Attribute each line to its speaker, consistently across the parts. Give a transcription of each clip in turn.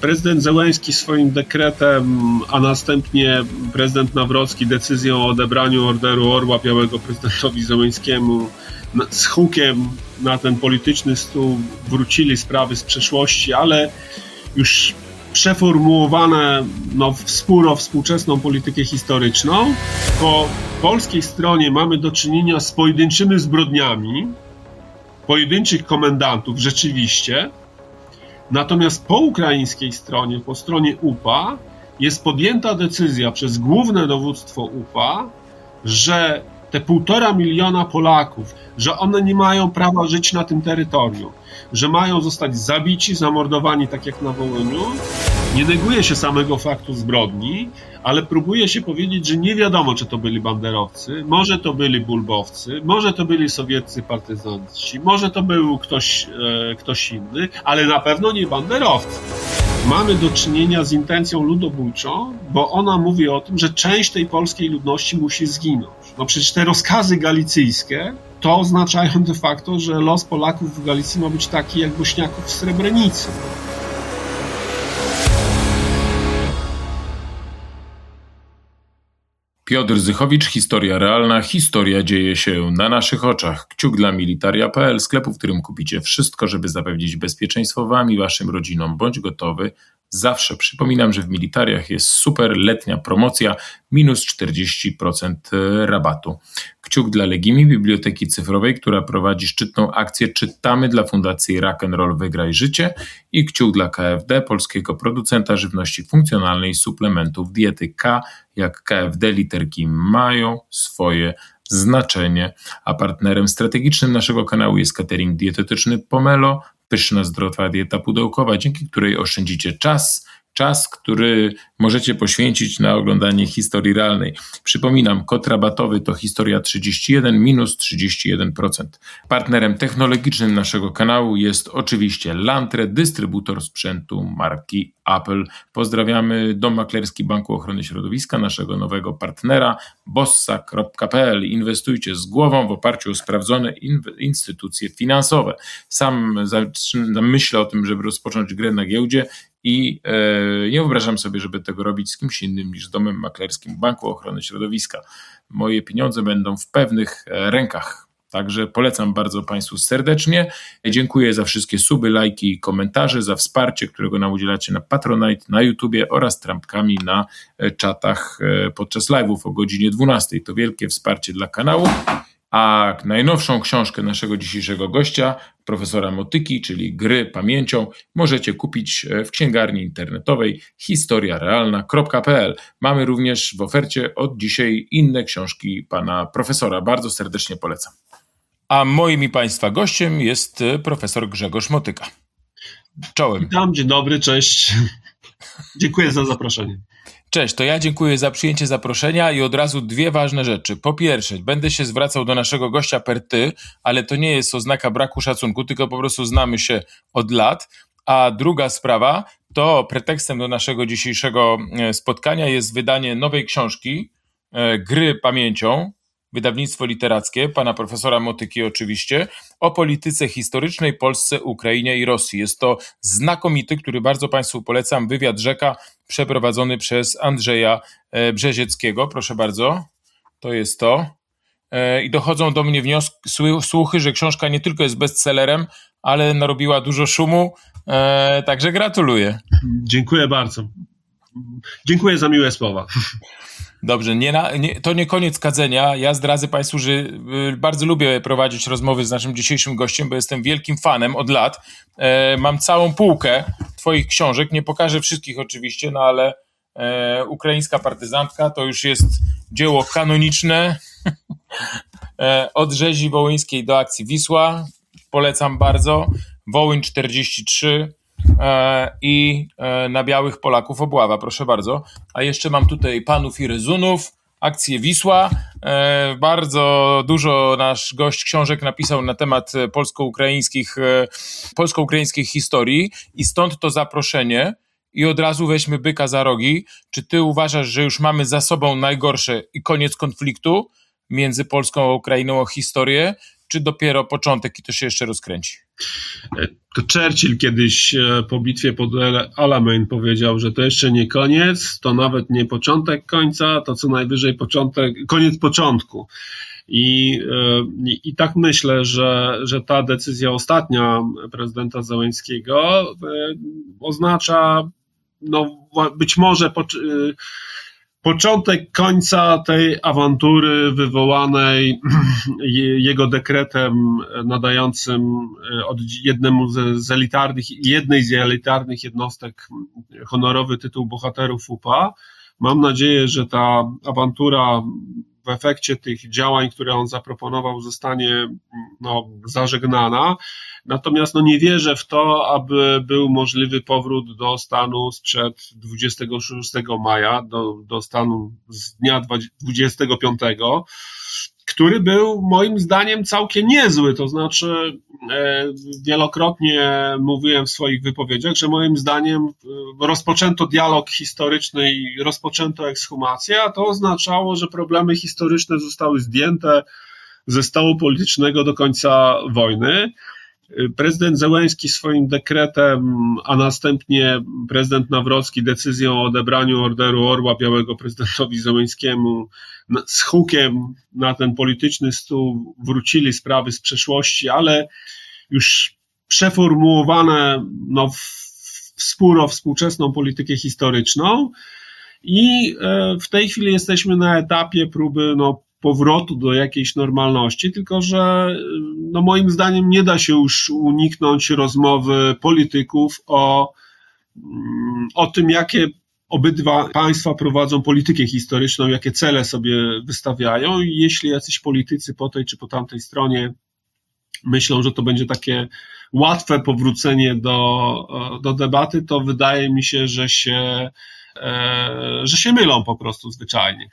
Speaker 1: prezydent Zełenski swoim dekretem, a następnie prezydent Nawrocki decyzją o odebraniu Orderu Orła Białego prezydentowi Zełenskiemu z hukiem na ten polityczny stół wrócili sprawy z przeszłości, ale już przeformułowane w spór o współczesną politykę historyczną. Po polskiej stronie mamy do czynienia z pojedynczymi zbrodniami, pojedynczych komendantów rzeczywiście, natomiast po ukraińskiej stronie, po stronie UPA jest podjęta decyzja przez główne dowództwo UPA, że te 1,5 miliona Polaków, że one nie mają prawa żyć na tym terytorium, że mają zostać zabici, zamordowani tak jak na Wołyniu. Nie neguje się samego faktu zbrodni, ale próbuje się powiedzieć, że nie wiadomo, czy to byli banderowcy, może to byli bulbowcy, może to byli sowieccy partyzanci, może to był ktoś inny, ale na pewno nie banderowcy. Mamy do czynienia z intencją ludobójczą, bo ona mówi o tym, że część tej polskiej ludności musi zginąć. No przecież te rozkazy galicyjskie to oznaczają de facto, że los Polaków w Galicji ma być taki jak Bośniaków w Srebrenicy.
Speaker 2: Piotr Zychowicz, Historia Realna. Historia dzieje się na naszych oczach. Kciuk dla Militaria.pl, sklepu, w którym kupicie wszystko, żeby zapewnić bezpieczeństwo wam i waszym rodzinom. Bądź gotowy zawsze. Przypominam, że w Militariach jest super letnia promocja, minus 40% rabatu. Kciuk dla Legimi, biblioteki cyfrowej, która prowadzi szczytną akcję Czytamy dla Fundacji Rock'n'Roll Wygraj Życie, i kciuk dla KFD, polskiego producenta żywności funkcjonalnej i suplementów diety. K jak KFD, literki mają swoje znaczenie. A partnerem strategicznym naszego kanału jest catering dietetyczny Pomelo, pyszna zdrowa dieta pudełkowa, dzięki której oszczędzicie czas, który możecie poświęcić na oglądanie historii realnej. Przypominam, kod rabatowy to Historia31, minus 31%. Partnerem technologicznym naszego kanału jest oczywiście Lantre, dystrybutor sprzętu marki Apple. Pozdrawiamy Dom Maklerski Banku Ochrony Środowiska, naszego nowego partnera bossa.pl. Inwestujcie z głową w oparciu o sprawdzone instytucje finansowe. Sam myślę o tym, żeby rozpocząć grę na giełdzie i nie wyobrażam sobie, żeby tego robić z kimś innym niż Domem Maklerskim Banku Ochrony Środowiska. Moje pieniądze będą w pewnych rękach. Także polecam bardzo Państwu serdecznie. Dziękuję za wszystkie suby, lajki i komentarze, za wsparcie, którego nam udzielacie na Patronite, na YouTubie oraz trampkami na czatach podczas live'ów o godzinie 12. To wielkie wsparcie dla kanału. A najnowszą książkę naszego dzisiejszego gościa, profesora Motyki, czyli Gry pamięcią, możecie kupić w księgarni internetowej historiarealna.pl. Mamy również w ofercie od dzisiaj inne książki pana profesora. Bardzo serdecznie polecam. A moim i Państwa gościem jest profesor Grzegorz Motyka. Czołem.
Speaker 1: Witam, dzień dobry, cześć. Dziękuję za zaproszenie.
Speaker 2: Cześć, to ja dziękuję za przyjęcie zaproszenia i od razu dwie ważne rzeczy. Po pierwsze, będę się zwracał do naszego gościa per ty, ale to nie jest oznaka braku szacunku, tylko po prostu znamy się od lat. A druga sprawa, to pretekstem do naszego dzisiejszego spotkania jest wydanie nowej książki Gry pamięcią, wydawnictwo literackie, pana profesora Motyki oczywiście, o polityce historycznej Polsce, Ukrainie i Rosji. Jest to znakomity, który bardzo Państwu polecam, wywiad Rzeka przeprowadzony przez Andrzeja Brzezieckiego. Proszę bardzo, to jest to. I dochodzą do mnie słuchy, że książka nie tylko jest bestsellerem, ale narobiła dużo szumu, także gratuluję.
Speaker 1: Dziękuję bardzo. Dziękuję za miłe słowa.
Speaker 2: Dobrze, to nie koniec kadzenia. Ja zdradzę Państwu, że bardzo lubię prowadzić rozmowy z naszym dzisiejszym gościem, bo jestem wielkim fanem od lat. Mam całą półkę Twoich książek, nie pokażę wszystkich oczywiście, no ale Ukraińska partyzantka to już jest dzieło kanoniczne. Od rzezi wołyńskiej do akcji Wisła. Polecam bardzo. Wołyń 43. I na białych Polaków obława, proszę bardzo. A jeszcze mam tutaj Panów i Rezunów, akcję Wisła. Bardzo dużo nasz gość książek napisał na temat polsko-ukraińskich historii i stąd to zaproszenie. I od razu weźmy byka za rogi. Czy ty uważasz, że już mamy za sobą najgorsze i koniec konfliktu między Polską a Ukrainą o historię, czy dopiero początek i to się jeszcze rozkręci?
Speaker 1: To Churchill kiedyś po bitwie pod Alamein powiedział, że to jeszcze nie koniec, to nawet nie początek końca, to co najwyżej koniec początku. I tak myślę, że ta decyzja ostatnia prezydenta Zełenskiego oznacza być może początek końca tej awantury wywołanej jego dekretem nadającym jednej z elitarnych jednostek honorowy tytuł bohaterów UPA. Mam nadzieję, że ta awantura w efekcie tych działań, które on zaproponował, zostanie zażegnana. Natomiast nie wierzę w to, aby był możliwy powrót do stanu sprzed 26 maja, do stanu z dnia 25, który był moim zdaniem całkiem niezły. To znaczy wielokrotnie mówiłem w swoich wypowiedziach, że moim zdaniem rozpoczęto dialog historyczny i rozpoczęto ekshumację, a to oznaczało, że problemy historyczne zostały zdjęte ze stołu politycznego do końca wojny. Prezydent Zełenski swoim dekretem, a następnie prezydent Nawrocki decyzją o odebraniu Orderu Orła Białego prezydentowi Zełenskiemu z hukiem na ten polityczny stół wrócili sprawy z przeszłości, ale już przeformułowane w spór o współczesną politykę historyczną i w tej chwili jesteśmy na etapie próby powrotu do jakiejś normalności, tylko że moim zdaniem nie da się już uniknąć rozmowy polityków o tym, jakie obydwa państwa prowadzą politykę historyczną, jakie cele sobie wystawiają i jeśli jacyś politycy po tej czy po tamtej stronie myślą, że to będzie takie łatwe powrócenie do debaty, to wydaje mi się, że się mylą po prostu zwyczajnie.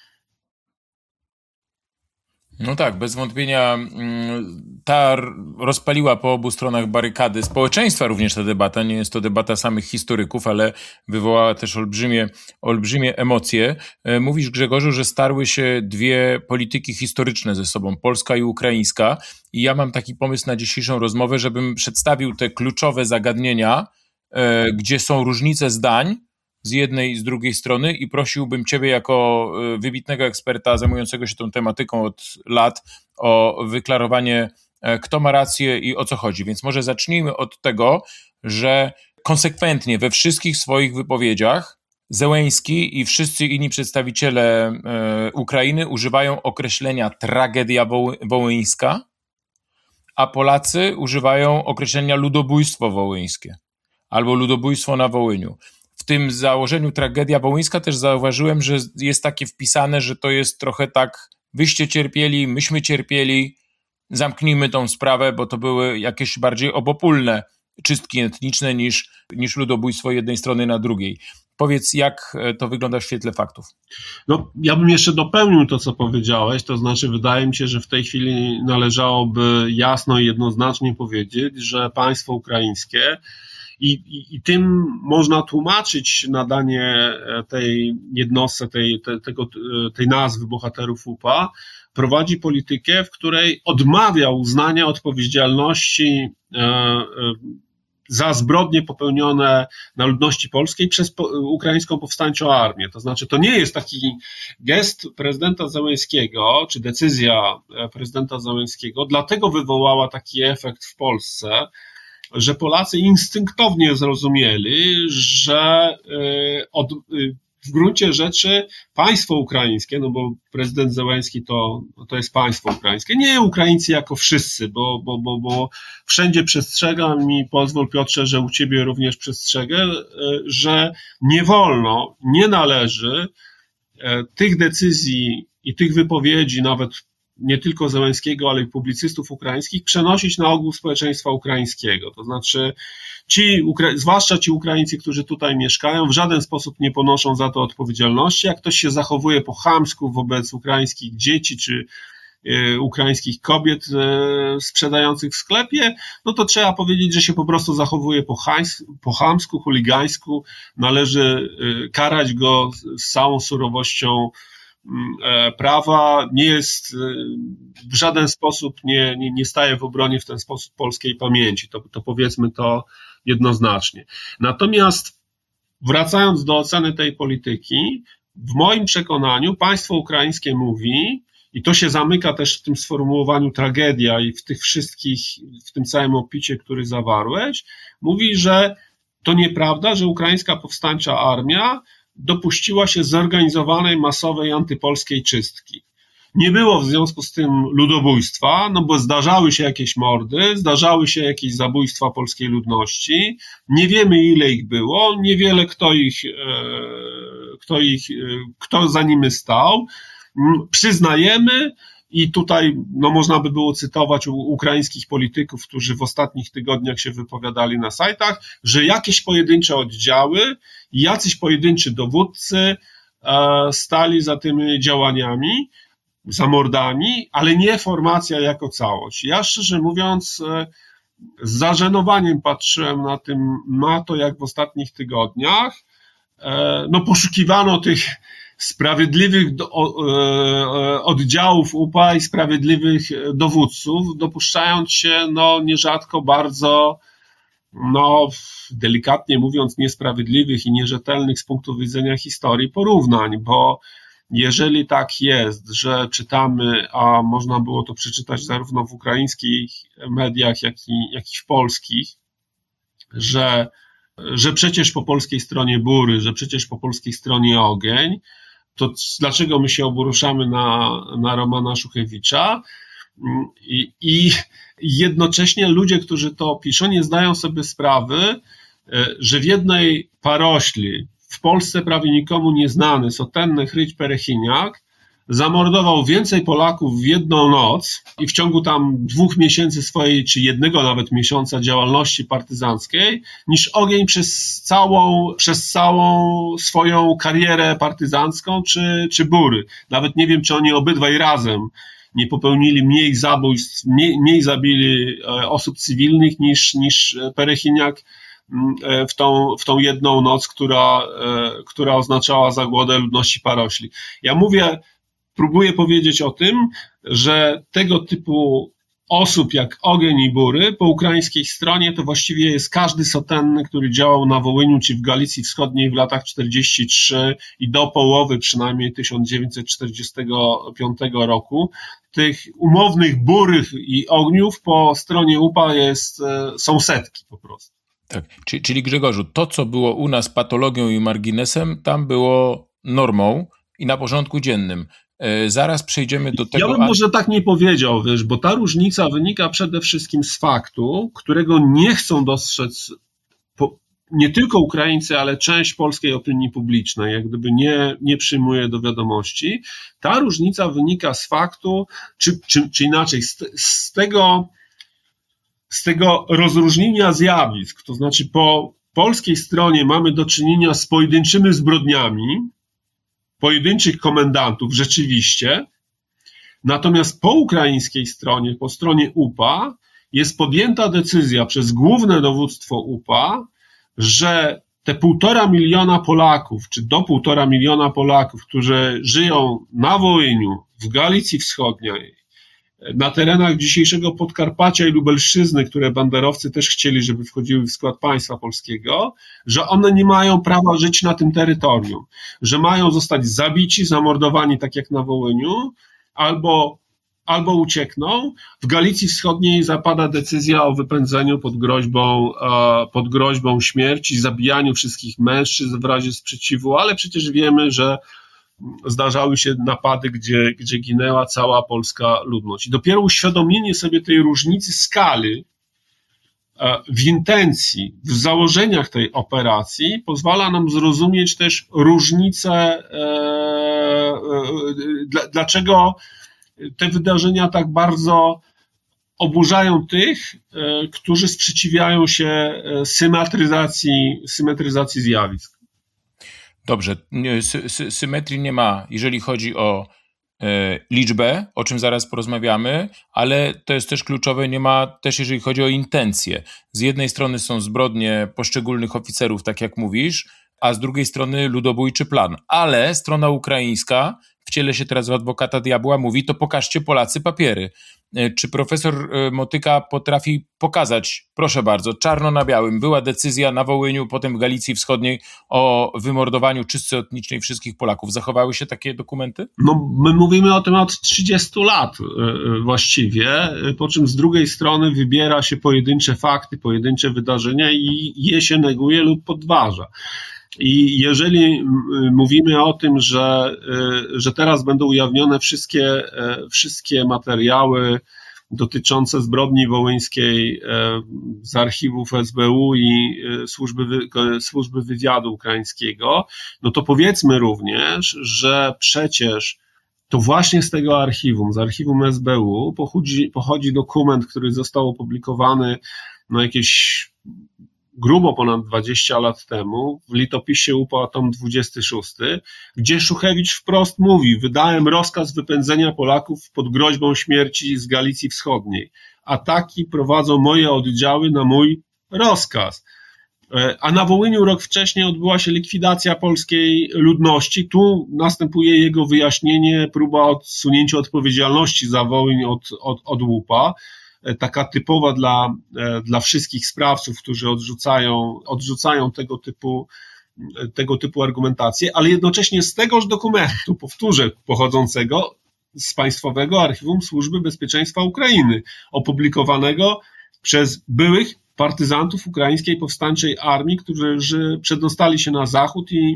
Speaker 2: No tak, bez wątpienia ta rozpaliła po obu stronach barykady społeczeństwa również ta debata. Nie jest to debata samych historyków, ale wywołała też olbrzymie emocje. Mówisz, Grzegorzu, że starły się dwie polityki historyczne ze sobą, polska i ukraińska. I ja mam taki pomysł na dzisiejszą rozmowę, żebym przedstawił te kluczowe zagadnienia, gdzie są różnice zdań z jednej i z drugiej strony i prosiłbym Ciebie jako wybitnego eksperta zajmującego się tą tematyką od lat o wyklarowanie, kto ma rację i o co chodzi. Więc może zacznijmy od tego, że konsekwentnie we wszystkich swoich wypowiedziach Zełenski i wszyscy inni przedstawiciele Ukrainy używają określenia tragedia wołyńska, a Polacy używają określenia ludobójstwo wołyńskie albo ludobójstwo na Wołyniu. W tym założeniu tragedia wołyńska też zauważyłem, że jest takie wpisane, że to jest trochę tak, wyście cierpieli, myśmy cierpieli, zamknijmy tą sprawę, bo to były jakieś bardziej obopólne czystki etniczne niż ludobójstwo jednej strony na drugiej. Powiedz, jak to wygląda w świetle faktów?
Speaker 1: Ja bym jeszcze dopełnił to, co powiedziałeś, to znaczy wydaje mi się, że w tej chwili należałoby jasno i jednoznacznie powiedzieć, że państwo ukraińskie i tym można tłumaczyć nadanie tej jednostce, tej nazwy bohaterów UPA, prowadzi politykę, w której odmawia uznania odpowiedzialności za zbrodnie popełnione na ludności polskiej przez ukraińską powstańczą armię. To znaczy, to nie jest taki gest prezydenta Zełenskiego, czy decyzja prezydenta Zełenskiego, dlatego wywołała taki efekt w Polsce, że Polacy instynktownie zrozumieli, że w gruncie rzeczy państwo ukraińskie, bo prezydent Zełenski to jest państwo ukraińskie, nie Ukraińcy jako wszyscy, bo wszędzie przestrzegam i pozwól, Piotrze, że u ciebie również przestrzegę, że nie wolno, nie należy tych decyzji i tych wypowiedzi, nawet nie tylko Zełenskiego, ale i publicystów ukraińskich, przenosić na ogół społeczeństwa ukraińskiego. To znaczy zwłaszcza ci Ukraińcy, którzy tutaj mieszkają, w żaden sposób nie ponoszą za to odpowiedzialności. Jak ktoś się zachowuje po chamsku wobec ukraińskich dzieci czy ukraińskich kobiet sprzedających w sklepie, to trzeba powiedzieć, że się po prostu zachowuje po chamsku, chuligańsku. Należy karać go z całą surowością prawa, nie jest w żaden sposób, nie staje w obronie w ten sposób polskiej pamięci. To powiedzmy to jednoznacznie. Natomiast wracając do oceny tej polityki, w moim przekonaniu państwo ukraińskie mówi, i to się zamyka też w tym sformułowaniu tragedia i w tych wszystkich, w tym całym opisie, który zawarłeś, mówi, że to nieprawda, że ukraińska powstańcza armia dopuściła się zorganizowanej, masowej antypolskiej czystki. Nie było w związku z tym ludobójstwa, no bo zdarzały się jakieś mordy, zdarzały się jakieś zabójstwa polskiej ludności, nie wiemy ile ich było, niewiele kto za nimi stał. Przyznajemy, i tutaj można by było cytować ukraińskich polityków, którzy w ostatnich tygodniach się wypowiadali na sajtach, że jakieś pojedyncze oddziały, jacyś pojedynczy dowódcy stali za tymi działaniami, za mordami, ale nie formacja jako całość. Ja szczerze mówiąc z zażenowaniem patrzyłem na to, jak w ostatnich tygodniach poszukiwano tych sprawiedliwych oddziałów UPA i sprawiedliwych dowódców, dopuszczając się nierzadko bardzo, delikatnie mówiąc, niesprawiedliwych i nierzetelnych z punktu widzenia historii porównań, bo jeżeli tak jest, że czytamy, a można było to przeczytać zarówno w ukraińskich mediach, jak i w polskich, że przecież po polskiej stronie bury, że przecież po polskiej stronie ogień, to dlaczego my się oburuszamy na Romana Szuchewicza? I jednocześnie ludzie, którzy to piszą, nie zdają sobie sprawy, że w jednej parośli, w Polsce prawie nikomu nieznany, sotenny Chryć Perechiniak zamordował więcej Polaków w jedną noc i w ciągu tam 2 miesięcy swojej, czy jednego nawet miesiąca działalności partyzanckiej, niż ogień przez całą swoją karierę partyzancką, czy bury. Nawet nie wiem, czy oni obydwaj razem nie popełnili mniej zabójstw, mniej zabili osób cywilnych niż Perechiniak w tą jedną noc, która oznaczała zagładę ludności parośli. Ja próbuję powiedzieć o tym, że tego typu osób jak ogień i bury po ukraińskiej stronie to właściwie jest każdy sotenny, który działał na Wołyniu czy w Galicji Wschodniej w latach 43 i do połowy przynajmniej 1945 roku. Tych umownych burych i ogniów po stronie UPA są setki po prostu.
Speaker 2: Tak, czyli Grzegorzu, to co było u nas patologią i marginesem, tam było normą i na porządku dziennym. Zaraz przejdziemy do tego...
Speaker 1: Ja bym może tak nie powiedział, bo ta różnica wynika przede wszystkim z faktu, którego nie chcą dostrzec nie tylko Ukraińcy, ale część polskiej opinii publicznej, jak gdyby nie przyjmuje do wiadomości. Ta różnica wynika z faktu, czy inaczej, z tego rozróżnienia zjawisk, to znaczy po polskiej stronie mamy do czynienia z pojedynczymi zbrodniami, pojedynczych komendantów rzeczywiście, natomiast po ukraińskiej stronie, po stronie UPA jest podjęta decyzja przez główne dowództwo UPA, że te 1,5 miliona Polaków, czy do 1,5 miliona Polaków, którzy żyją na Wołyniu, w Galicji Wschodniej, na terenach dzisiejszego Podkarpacia i Lubelszczyzny, które banderowcy też chcieli, żeby wchodziły w skład państwa polskiego, że one nie mają prawa żyć na tym terytorium, że mają zostać zabici, zamordowani tak jak na Wołyniu, albo uciekną. W Galicji Wschodniej zapada decyzja o wypędzeniu pod groźbą śmierci, zabijaniu wszystkich mężczyzn w razie sprzeciwu, ale przecież wiemy, że zdarzały się napady, gdzie ginęła cała polska ludność. I dopiero uświadomienie sobie tej różnicy skali w intencji, w założeniach tej operacji pozwala nam zrozumieć też różnicę, dlaczego te wydarzenia tak bardzo oburzają tych, którzy sprzeciwiają się symetryzacji zjawisk.
Speaker 2: Dobrze, symetrii nie ma, jeżeli chodzi o liczbę, o czym zaraz porozmawiamy, ale to jest też kluczowe, nie ma też, jeżeli chodzi o intencje. Z jednej strony są zbrodnie poszczególnych oficerów, tak jak mówisz, a z drugiej strony ludobójczy plan. Ale strona ukraińska wcielę się teraz w adwokata diabła, mówi, to pokażcie Polacy papiery. Czy profesor Motyka potrafi pokazać, proszę bardzo, czarno na białym, była decyzja na Wołyniu, potem w Galicji Wschodniej o wymordowaniu czystce etnicznej wszystkich Polaków. Zachowały się takie dokumenty?
Speaker 1: No, my mówimy o tym od 30 lat właściwie, po czym z drugiej strony wybiera się pojedyncze fakty, pojedyncze wydarzenia i je się neguje lub podważa. I jeżeli mówimy o tym, że teraz będą ujawnione wszystkie materiały dotyczące zbrodni wołyńskiej z archiwów SBU i służby wywiadu ukraińskiego, no to powiedzmy również, że przecież to właśnie z tego archiwum, z archiwum SBU pochodzi dokument, który został opublikowany jakieś grubo ponad 20 lat temu w litopisie UPA tom 26, gdzie Szuchewicz wprost mówi: wydałem rozkaz wypędzenia Polaków pod groźbą śmierci z Galicji Wschodniej. Ataki prowadzą moje oddziały na mój rozkaz. A na Wołyniu rok wcześniej odbyła się likwidacja polskiej ludności. Tu następuje jego wyjaśnienie, próba odsunięcia odpowiedzialności za Wołyń od łupa. Taka typowa dla wszystkich sprawców, którzy odrzucają tego typu argumentacje, ale jednocześnie z tegoż dokumentu, powtórzę, pochodzącego z Państwowego Archiwum Służby Bezpieczeństwa Ukrainy, opublikowanego przez byłych partyzantów ukraińskiej powstańczej armii, którzy przedostali się na zachód i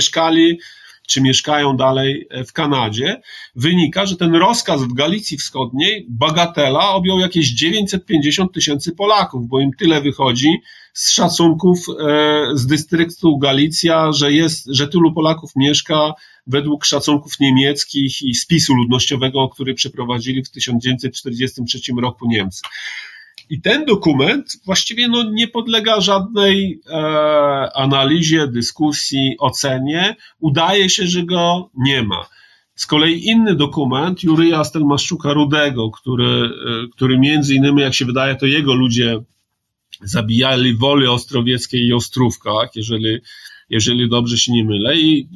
Speaker 1: mieszkają dalej w Kanadzie, wynika, że ten rozkaz w Galicji Wschodniej, bagatela, objął jakieś 950 000 Polaków, bo im tyle wychodzi z szacunków z dystryktu Galicja, że tylu Polaków mieszka według szacunków niemieckich i spisu ludnościowego, który przeprowadzili w 1943 roku Niemcy. I ten dokument właściwie nie podlega żadnej analizie, dyskusji, ocenie. Udaje się, że go nie ma. Z kolei inny dokument Juryja Stelmaszczuka-Rudego, który między innymi, jak się wydaje, to jego ludzie zabijali w Woli Ostrowieckiej i Ostrówkach, jeżeli dobrze się nie mylę,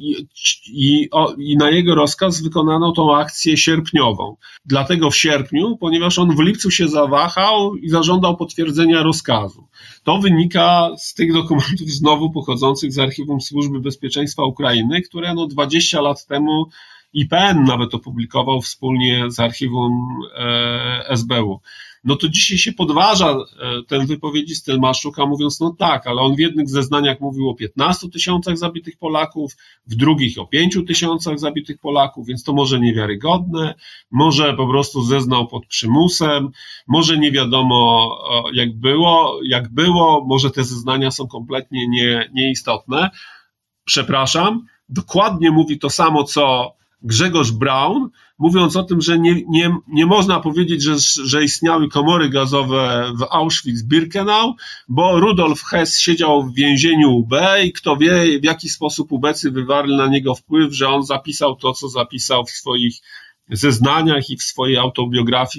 Speaker 1: i na jego rozkaz wykonano tą akcję sierpniową. Dlatego w sierpniu, ponieważ on w lipcu się zawahał i zażądał potwierdzenia rozkazu. To wynika z tych dokumentów znowu pochodzących z Archiwum Służby Bezpieczeństwa Ukrainy, które 20 lat temu IPN nawet opublikował wspólnie z Archiwum SBU. No to dzisiaj się podważa ten wypowiedzi Stelmaszczuka, mówiąc, tak, ale on w jednych zeznaniach mówił o 15 000 zabitych Polaków, w drugich o 5 000 zabitych Polaków, więc to może niewiarygodne, może po prostu zeznał pod przymusem, może nie wiadomo jak było, może te zeznania są kompletnie nieistotne. Przepraszam, dokładnie mówi to samo, co Grzegorz Braun, mówiąc o tym, że nie można powiedzieć, że istniały komory gazowe w Auschwitz-Birkenau, bo Rudolf Hess siedział w więzieniu UB i kto wie, w jaki sposób ubecy wywarli na niego wpływ, że on zapisał to, co zapisał w swoich zeznaniach i w swojej autobiografii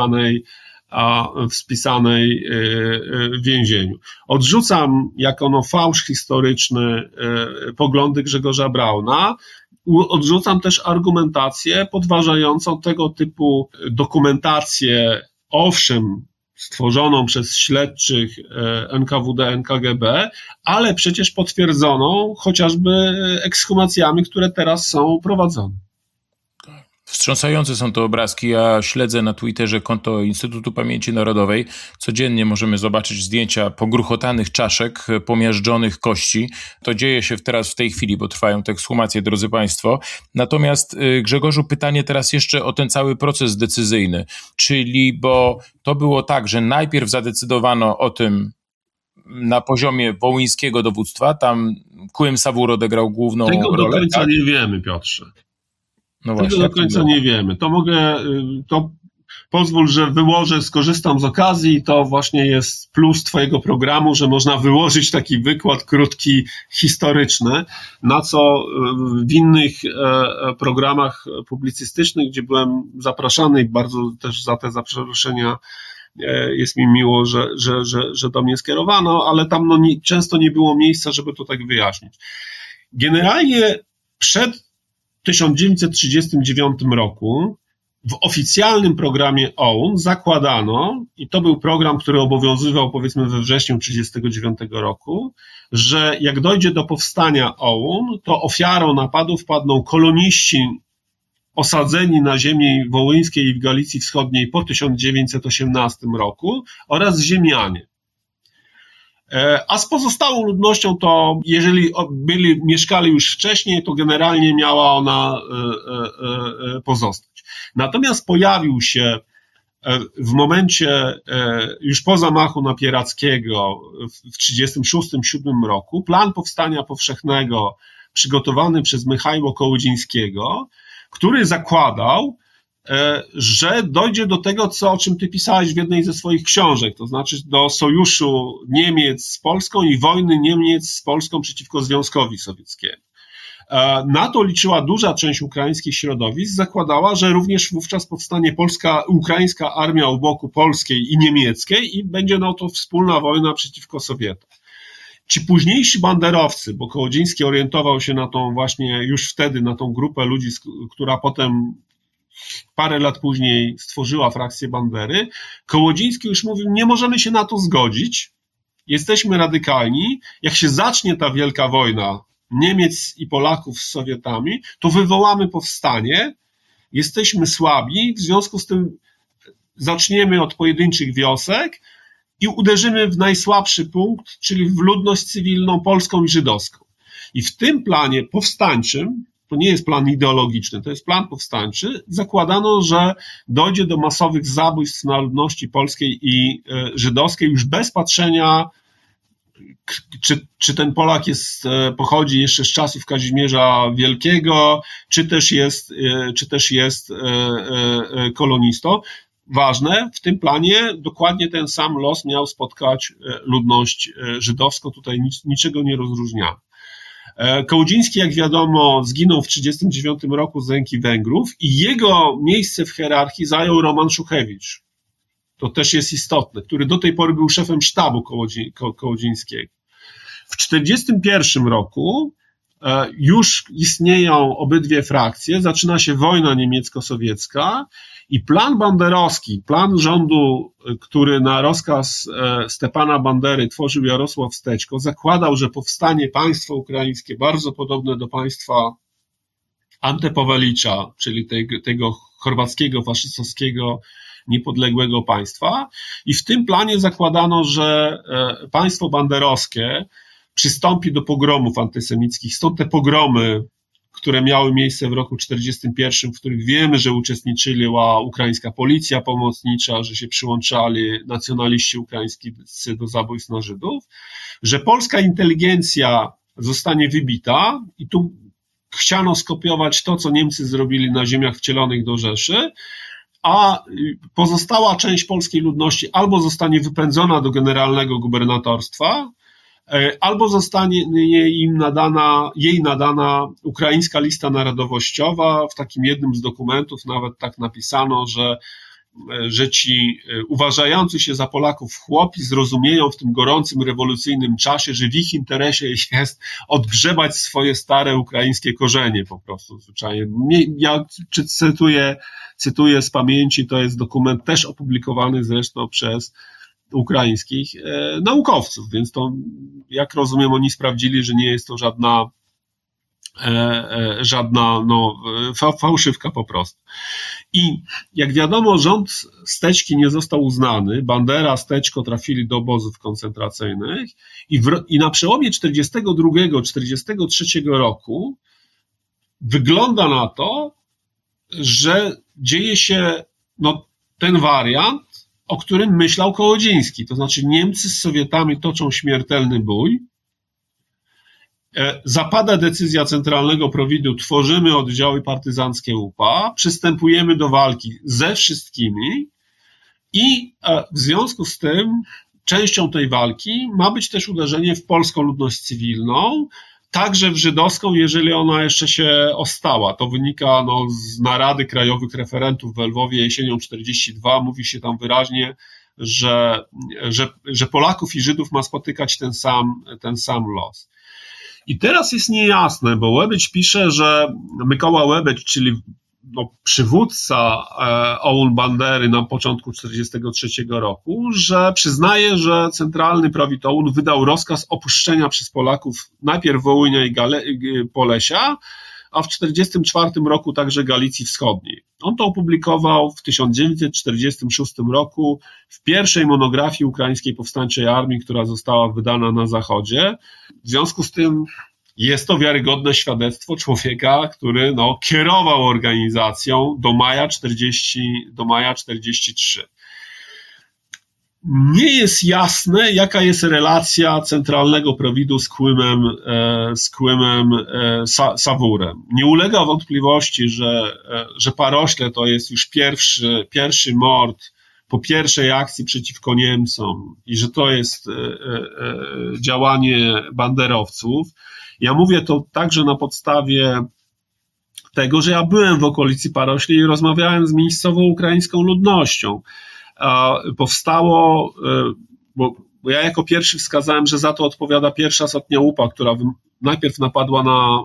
Speaker 1: spisanej w więzieniu. Odrzucam jako fałsz historyczny poglądy Grzegorza Brauna. Odrzucam też argumentację podważającą tego typu dokumentację, owszem, stworzoną przez śledczych NKWD, NKGB, ale przecież potwierdzoną chociażby ekshumacjami, które teraz są prowadzone.
Speaker 2: Wstrząsające są to obrazki. Ja śledzę na Twitterze konto Instytutu Pamięci Narodowej. Codziennie możemy zobaczyć zdjęcia pogruchotanych czaszek, pomiażdżonych kości. To dzieje się teraz w tej chwili, bo trwają te ekshumacje, drodzy Państwo. Natomiast Grzegorzu, pytanie teraz jeszcze o ten cały proces decyzyjny. Czyli, bo to było tak, że najpierw zadecydowano o tym na poziomie wołyńskiego dowództwa. Tam Kłym-Sawur odegrał główną rolę.
Speaker 1: Tego do końca nie wiemy, Piotrze. No właśnie, tego do końca nie wiemy. To pozwól, że skorzystam z okazji, to właśnie jest plus twojego programu, że można wyłożyć taki wykład krótki, historyczny, na co w innych programach publicystycznych, gdzie byłem zapraszany i bardzo też za te zaproszenia jest mi miło, że do mnie skierowano, ale tam często nie było miejsca, żeby to tak wyjaśnić. Generalnie przed 1939 roku w oficjalnym programie OUN zakładano, i to był program, który obowiązywał powiedzmy we wrześniu 1939 roku, że jak dojdzie do powstania OUN, to ofiarą napadów padną koloniści osadzeni na ziemi wołyńskiej i w Galicji Wschodniej po 1918 roku oraz ziemianie. A z pozostałą ludnością to, jeżeli mieszkali już wcześniej, to generalnie miała ona pozostać. Natomiast pojawił się w momencie już po zamachu na Pierackiego w 1936-1937 roku plan powstania powszechnego przygotowany przez Michała Kołodzińskiego, który zakładał, że dojdzie do tego, o czym ty pisałeś w jednej ze swoich książek, to znaczy do sojuszu Niemiec z Polską i wojny Niemiec z Polską przeciwko Związkowi Sowieckiemu. Na to liczyła duża część ukraińskich środowisk, zakładała, że również wówczas powstanie ukraińska armia u boku polskiej i niemieckiej i będzie to wspólna wojna przeciwko Sowietom. Ci późniejsi banderowcy, bo Kołodziński orientował się na tą właśnie już wtedy, na tą grupę ludzi, która potem parę lat później stworzyła frakcję Bandery, Kołodziński już mówił, nie możemy się na to zgodzić, jesteśmy radykalni, jak się zacznie ta wielka wojna Niemiec i Polaków z Sowietami, to wywołamy powstanie, jesteśmy słabi, w związku z tym zaczniemy od pojedynczych wiosek i uderzymy w najsłabszy punkt, czyli w ludność cywilną polską i żydowską. I w tym planie powstańczym, to nie jest plan ideologiczny, to jest plan powstańczy, zakładano, że dojdzie do masowych zabójstw na ludności polskiej i żydowskiej już bez patrzenia, czy ten Polak pochodzi jeszcze z czasów Kazimierza Wielkiego, czy też jest kolonistą. Ważne, w tym planie dokładnie ten sam los miał spotkać ludność żydowską, tutaj niczego nie rozróżniamy. Kołodziński, jak wiadomo, zginął w 1939 roku z ręki Węgrów i jego miejsce w hierarchii zajął Roman Szuchewicz. To też jest istotne, który do tej pory był szefem sztabu Kołodzińskiego. W 1941 roku już istnieją obydwie frakcje, zaczyna się wojna niemiecko-sowiecka i plan banderowski, plan rządu, który na rozkaz Stepana Bandery tworzył Jarosław Stećko, zakładał, że powstanie państwo ukraińskie bardzo podobne do państwa Ante Pawelicza, czyli tego chorwackiego, faszystowskiego, niepodległego państwa. I w tym planie zakładano, że państwo banderowskie przystąpi do pogromów antysemickich. Stąd te pogromy, które miały miejsce w roku 1941, w których wiemy, że uczestniczyła ukraińska policja pomocnicza, że się przyłączali nacjonaliści ukraińscy do zabójstw na Żydów, że polska inteligencja zostanie wybita i tu chciano skopiować to, co Niemcy zrobili na ziemiach wcielonych do Rzeszy, a pozostała część polskiej ludności albo zostanie wypędzona do generalnego gubernatorstwa, albo zostanie jej nadana ukraińska lista narodowościowa. W takim jednym z dokumentów nawet tak napisano, że ci uważający się za Polaków chłopi zrozumieją w tym gorącym, rewolucyjnym czasie, że w ich interesie jest odgrzebać swoje stare ukraińskie korzenie po prostu zwyczajnie. Ja cytuję z pamięci, to jest dokument też opublikowany zresztą przez ukraińskich naukowców, więc to, jak rozumiem, oni sprawdzili, że nie jest to żadna fałszywka po prostu. I jak wiadomo, rząd Stećki nie został uznany, Bandera, Stećko trafili do obozów koncentracyjnych i na przełomie 1942-1943 roku wygląda na to, że dzieje się ten wariant, o którym myślał Kołodziński, to znaczy Niemcy z Sowietami toczą śmiertelny bój, zapada decyzja Centralnego Prowidu, tworzymy oddziały partyzanckie UPA, przystępujemy do walki ze wszystkimi i w związku z tym częścią tej walki ma być też uderzenie w polską ludność cywilną, także w żydowską, jeżeli ona jeszcze się ostała. To wynika z narady krajowych referentów w Lwowie jesienią 1942. Mówi się tam wyraźnie, że Polaków i Żydów ma spotykać ten sam los. I teraz jest niejasne, bo Łebeć pisze, że Mykoła Łebeć, czyli przywódca OUN Bandery na początku 1943 roku, że przyznaje, że Centralny Prowid OUN wydał rozkaz opuszczenia przez Polaków najpierw Wołynia i Polesia, a w 1944 roku także Galicji Wschodniej. On to opublikował w 1946 roku w pierwszej monografii Ukraińskiej Powstańczej Armii, która została wydana na Zachodzie. W związku z tym jest to wiarygodne świadectwo człowieka, który kierował organizacją do maja 1943. Nie jest jasne, jaka jest relacja Centralnego Prowidu z Kłymem Sawurem. Nie ulega wątpliwości, że Parośle to jest już pierwszy mord po pierwszej akcji przeciwko Niemcom i że to jest działanie banderowców. Ja mówię to także na podstawie tego, że ja byłem w okolicy Parośli i rozmawiałem z miejscową ukraińską ludnością. Powstało, bo ja jako pierwszy wskazałem, że za to odpowiada pierwsza sotnia łupa, która najpierw napadła na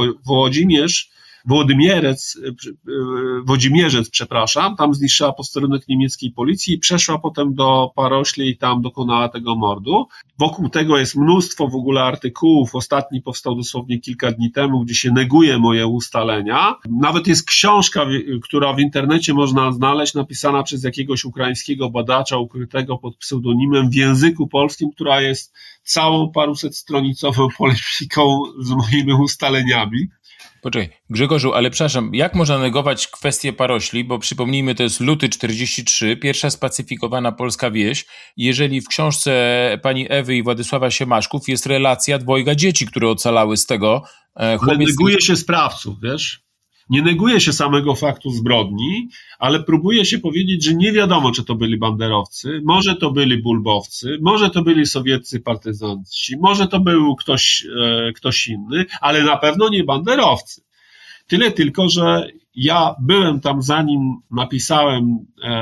Speaker 1: Włodzimierzec, tam zniszczyła posterunek niemieckiej policji i przeszła potem do Parośli i tam dokonała tego mordu. Wokół tego jest mnóstwo w ogóle artykułów. Ostatni powstał dosłownie kilka dni temu, gdzie się neguje moje ustalenia. Nawet jest książka, która w internecie można znaleźć, napisana przez jakiegoś ukraińskiego badacza ukrytego pod pseudonimem w języku polskim, która jest całą paruset-stronicową polemiką z moimi ustaleniami.
Speaker 2: Poczekaj, Grzegorzu, ale przepraszam, jak można negować kwestię Parośli, bo przypomnijmy, to jest luty 43, pierwsza spacyfikowana polska wieś. Jeżeli w książce pani Ewy i Władysława Siemaszków jest relacja dwojga dzieci, które ocalały z tego.
Speaker 1: Ale neguje się sprawców, wiesz? Nie neguje się samego faktu zbrodni, ale próbuje się powiedzieć, że nie wiadomo, czy to byli banderowcy, może to byli bulbowcy, może to byli sowieccy partyzanci, może to był ktoś inny, ale na pewno nie banderowcy. Tyle tylko, że ja byłem tam, zanim napisałem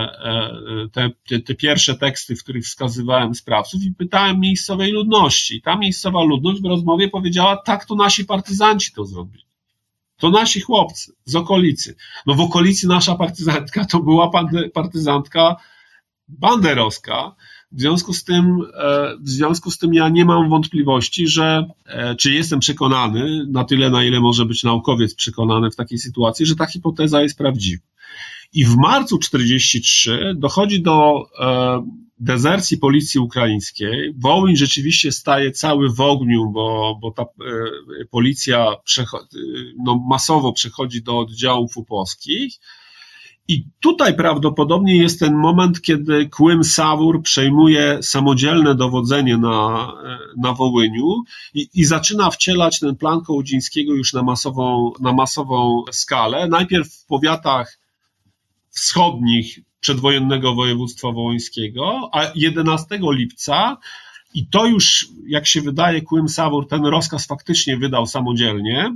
Speaker 1: te pierwsze teksty, w których wskazywałem sprawców i pytałem miejscowej ludności. Ta miejscowa ludność w rozmowie powiedziała, tak, to nasi partyzanci to zrobili. To nasi chłopcy z okolicy. W okolicy nasza partyzantka to była partyzantka banderowska. W związku z tym ja nie mam wątpliwości, czy jestem przekonany, na tyle na ile może być naukowiec przekonany w takiej sytuacji, że ta hipoteza jest prawdziwa. I w marcu 1943 dochodzi do dezercji policji ukraińskiej. Wołyń rzeczywiście staje cały w ogniu, bo ta policja masowo przechodzi do oddziałów upowskich. I tutaj prawdopodobnie jest ten moment, kiedy Kłym Sawur przejmuje samodzielne dowodzenie na Wołyniu i zaczyna wcielać ten plan Kołodzińskiego już na masową skalę. Najpierw w powiatach wschodnich przedwojennego województwa wołyńskiego, a 11 lipca, i to już, jak się wydaje, Kłym Sawur ten rozkaz faktycznie wydał samodzielnie,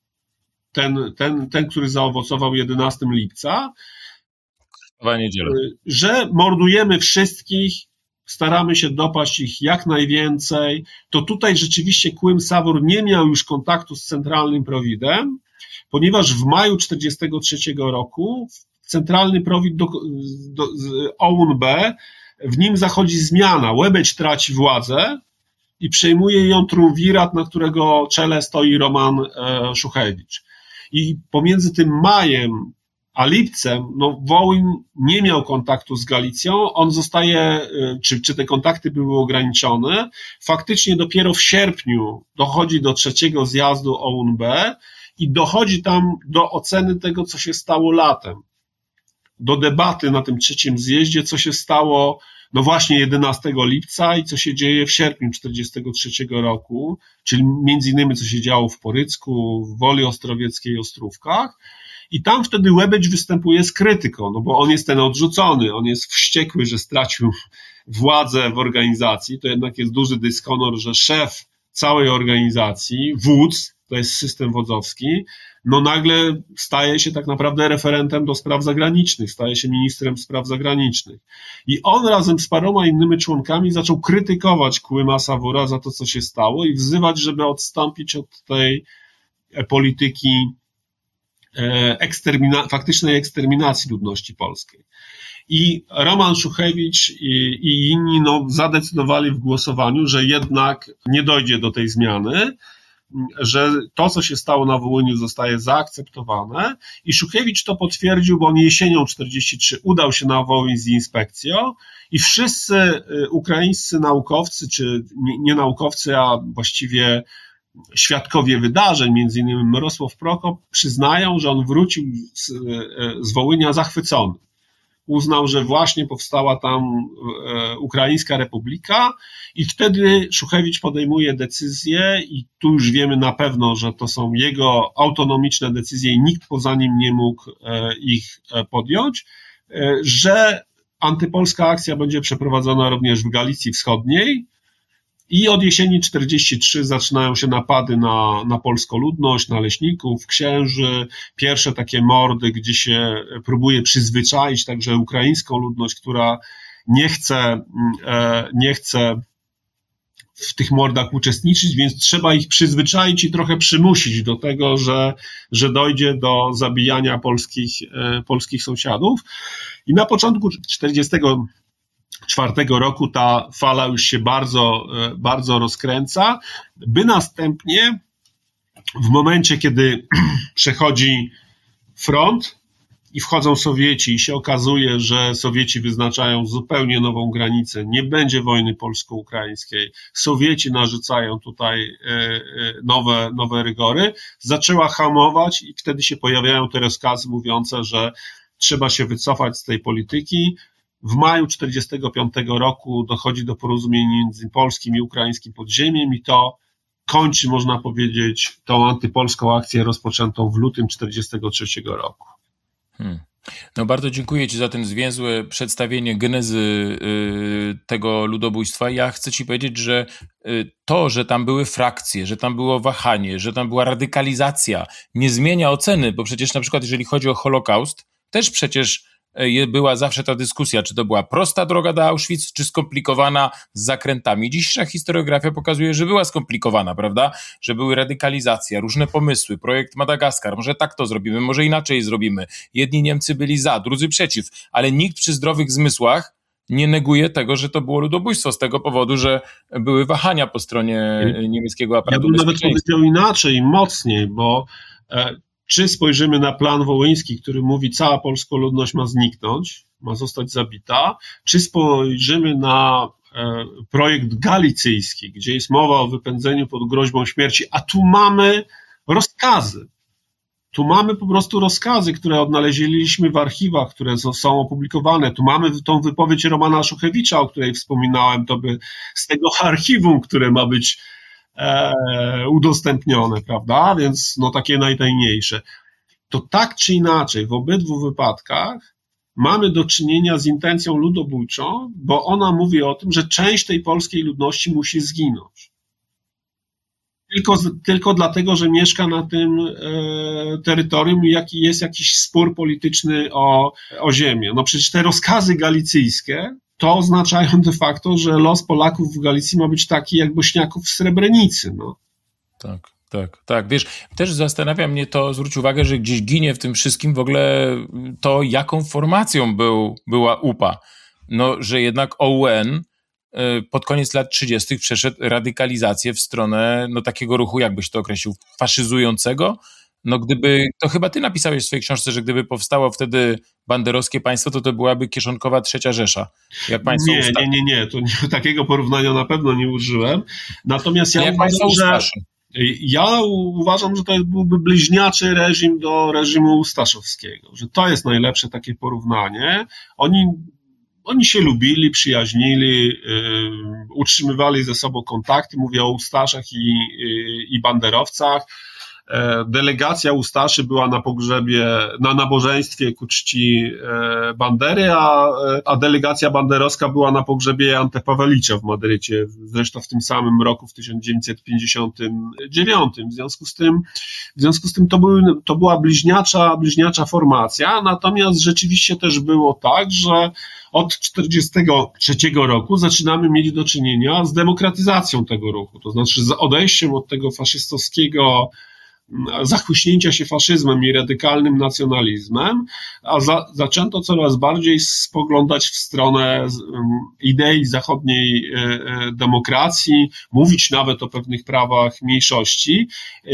Speaker 1: ten, który zaowocował 11 lipca, że mordujemy wszystkich, staramy się dopaść ich jak najwięcej, to tutaj rzeczywiście Kłym Sawur nie miał już kontaktu z Centralnym Prowidem, ponieważ w maju 1943 roku Centralny Prowid OUN-B, w nim zachodzi zmiana. Łebeć traci władzę i przejmuje ją triumvirat, na którego czele stoi Roman Szuchewicz. I pomiędzy tym majem a lipcem, Wołyń nie miał kontaktu z Galicją, on zostaje, czy te kontakty były ograniczone. Faktycznie dopiero w sierpniu dochodzi do trzeciego zjazdu OUN-B i dochodzi tam do oceny tego, co się stało latem. Do debaty na tym trzecim zjeździe, co się stało właśnie 11 lipca i co się dzieje w sierpniu 1943 roku, czyli między innymi co się działo w Porycku, w Woli Ostrowieckiej i Ostrówkach. I tam wtedy Łebeć występuje z krytyką, bo on jest ten odrzucony, on jest wściekły, że stracił władzę w organizacji. To jednak jest duży dyshonor, że szef całej organizacji, wódz, to jest system wodzowski, no nagle staje się tak naprawdę referentem do spraw zagranicznych, staje się ministrem spraw zagranicznych. I on razem z paroma innymi członkami zaczął krytykować Kłyma Sawura za to, co się stało i wzywać, żeby odstąpić od tej polityki faktycznej eksterminacji ludności polskiej. I Roman Szuchewicz i inni zadecydowali w głosowaniu, że jednak nie dojdzie do tej zmiany, że to, co się stało na Wołyniu, zostaje zaakceptowane i Szuchewicz to potwierdził, bo on jesienią 1943 udał się na Wołyń z inspekcją i wszyscy ukraińscy naukowcy, czy nie naukowcy, a właściwie świadkowie wydarzeń, między innymi Mirosław Prokop, przyznają, że on wrócił z Wołynia zachwycony. Uznał, że właśnie powstała tam Ukraińska Republika i wtedy Szuchewicz podejmuje decyzję i tu już wiemy na pewno, że to są jego autonomiczne decyzje i nikt poza nim nie mógł ich podjąć, że antypolska akcja będzie przeprowadzona również w Galicji Wschodniej i od jesieni 1943 zaczynają się napady na polską ludność, na leśników, księży, pierwsze takie mordy, gdzie się próbuje przyzwyczaić także ukraińską ludność, która nie chce w tych mordach uczestniczyć, więc trzeba ich przyzwyczaić i trochę przymusić do tego, że dojdzie do zabijania polskich sąsiadów. I na początku 1944 roku ta fala już się bardzo, bardzo rozkręca, by następnie w momencie, kiedy przechodzi front i wchodzą Sowieci i się okazuje, że Sowieci wyznaczają zupełnie nową granicę, nie będzie wojny polsko-ukraińskiej, Sowieci narzucają tutaj nowe rygory, zaczęła hamować i wtedy się pojawiają te rozkazy mówiące, że trzeba się wycofać z tej polityki. W maju 1945 roku dochodzi do porozumień między polskim i ukraińskim podziemiem i to kończy, można powiedzieć, tą antypolską akcję rozpoczętą w lutym 1943 roku.
Speaker 2: No bardzo dziękuję Ci za ten zwięzłe przedstawienie genezy tego ludobójstwa. Ja chcę Ci powiedzieć, że to, że tam były frakcje, że tam było wahanie, że tam była radykalizacja, nie zmienia oceny, bo przecież na przykład jeżeli chodzi o Holokaust, też przecież była zawsze ta dyskusja, czy to była prosta droga do Auschwitz, czy skomplikowana z zakrętami. Dzisiejsza historiografia pokazuje, że była skomplikowana, prawda? Że były radykalizacja, różne pomysły, projekt Madagaskar, może tak to zrobimy, może inaczej zrobimy. Jedni Niemcy byli za, drudzy przeciw, ale nikt przy zdrowych zmysłach nie neguje tego, że to było ludobójstwo z tego powodu, że były wahania po stronie niemieckiego aparatu bezpieczeństwa.
Speaker 1: Ja bym nawet powiedział inaczej, mocniej, bo czy spojrzymy na plan wołyński, który mówi, cała polska ludność ma zniknąć, ma zostać zabita, czy spojrzymy na projekt galicyjski, gdzie jest mowa o wypędzeniu pod groźbą śmierci, a tu mamy rozkazy. Tu mamy po prostu rozkazy, które odnaleźliśmy w archiwach, które są opublikowane. Tu mamy tą wypowiedź Romana Szuchewicza, o której wspominałem, to by z tego archiwum, które ma być udostępnione, prawda? Więc takie najtajniejsze. To tak czy inaczej w obydwu wypadkach mamy do czynienia z intencją ludobójczą, bo ona mówi o tym, że część tej polskiej ludności musi zginąć. Tylko dlatego, że mieszka na tym terytorium i jest jakiś spór polityczny o ziemię. No przecież te rozkazy galicyjskie to oznaczają de facto, że los Polaków w Galicji ma być taki jak Bośniaków w Srebrenicy. No.
Speaker 2: Tak. Wiesz, też zastanawia mnie to, zwróć uwagę, że gdzieś ginie w tym wszystkim w ogóle to, jaką formacją była UPA. No, że jednak OUN pod koniec lat 30. przeszedł radykalizację w stronę takiego ruchu, jakbyś to określił, faszyzującego. No gdyby, to chyba ty napisałeś w swojej książce, że gdyby powstało wtedy banderowskie państwo, to byłaby kieszonkowa Trzecia Rzesza. Jak państwo
Speaker 1: nie, to takiego porównania na pewno nie użyłem. Natomiast ja uważam, że to byłby bliźniaczy reżim do reżimu ustaszowskiego, że to jest najlepsze takie porównanie. Oni się lubili, przyjaźnili, utrzymywali ze sobą kontakty, mówię o Ustaszach i banderowcach. delegacja Ustaszy była na pogrzebie, na nabożeństwie ku czci Bandery, a delegacja banderowska była na pogrzebie Antepawelicia w Madrycie, zresztą w tym samym roku, w 1959. W związku z tym to była bliźniacza formacja, natomiast rzeczywiście też było tak, że od 1943 roku zaczynamy mieć do czynienia z demokratyzacją tego ruchu, to znaczy z odejściem od tego faszystowskiego zachłyśnięcia się faszyzmem i radykalnym nacjonalizmem, a zaczęto coraz bardziej spoglądać w stronę idei zachodniej demokracji, mówić nawet o pewnych prawach mniejszości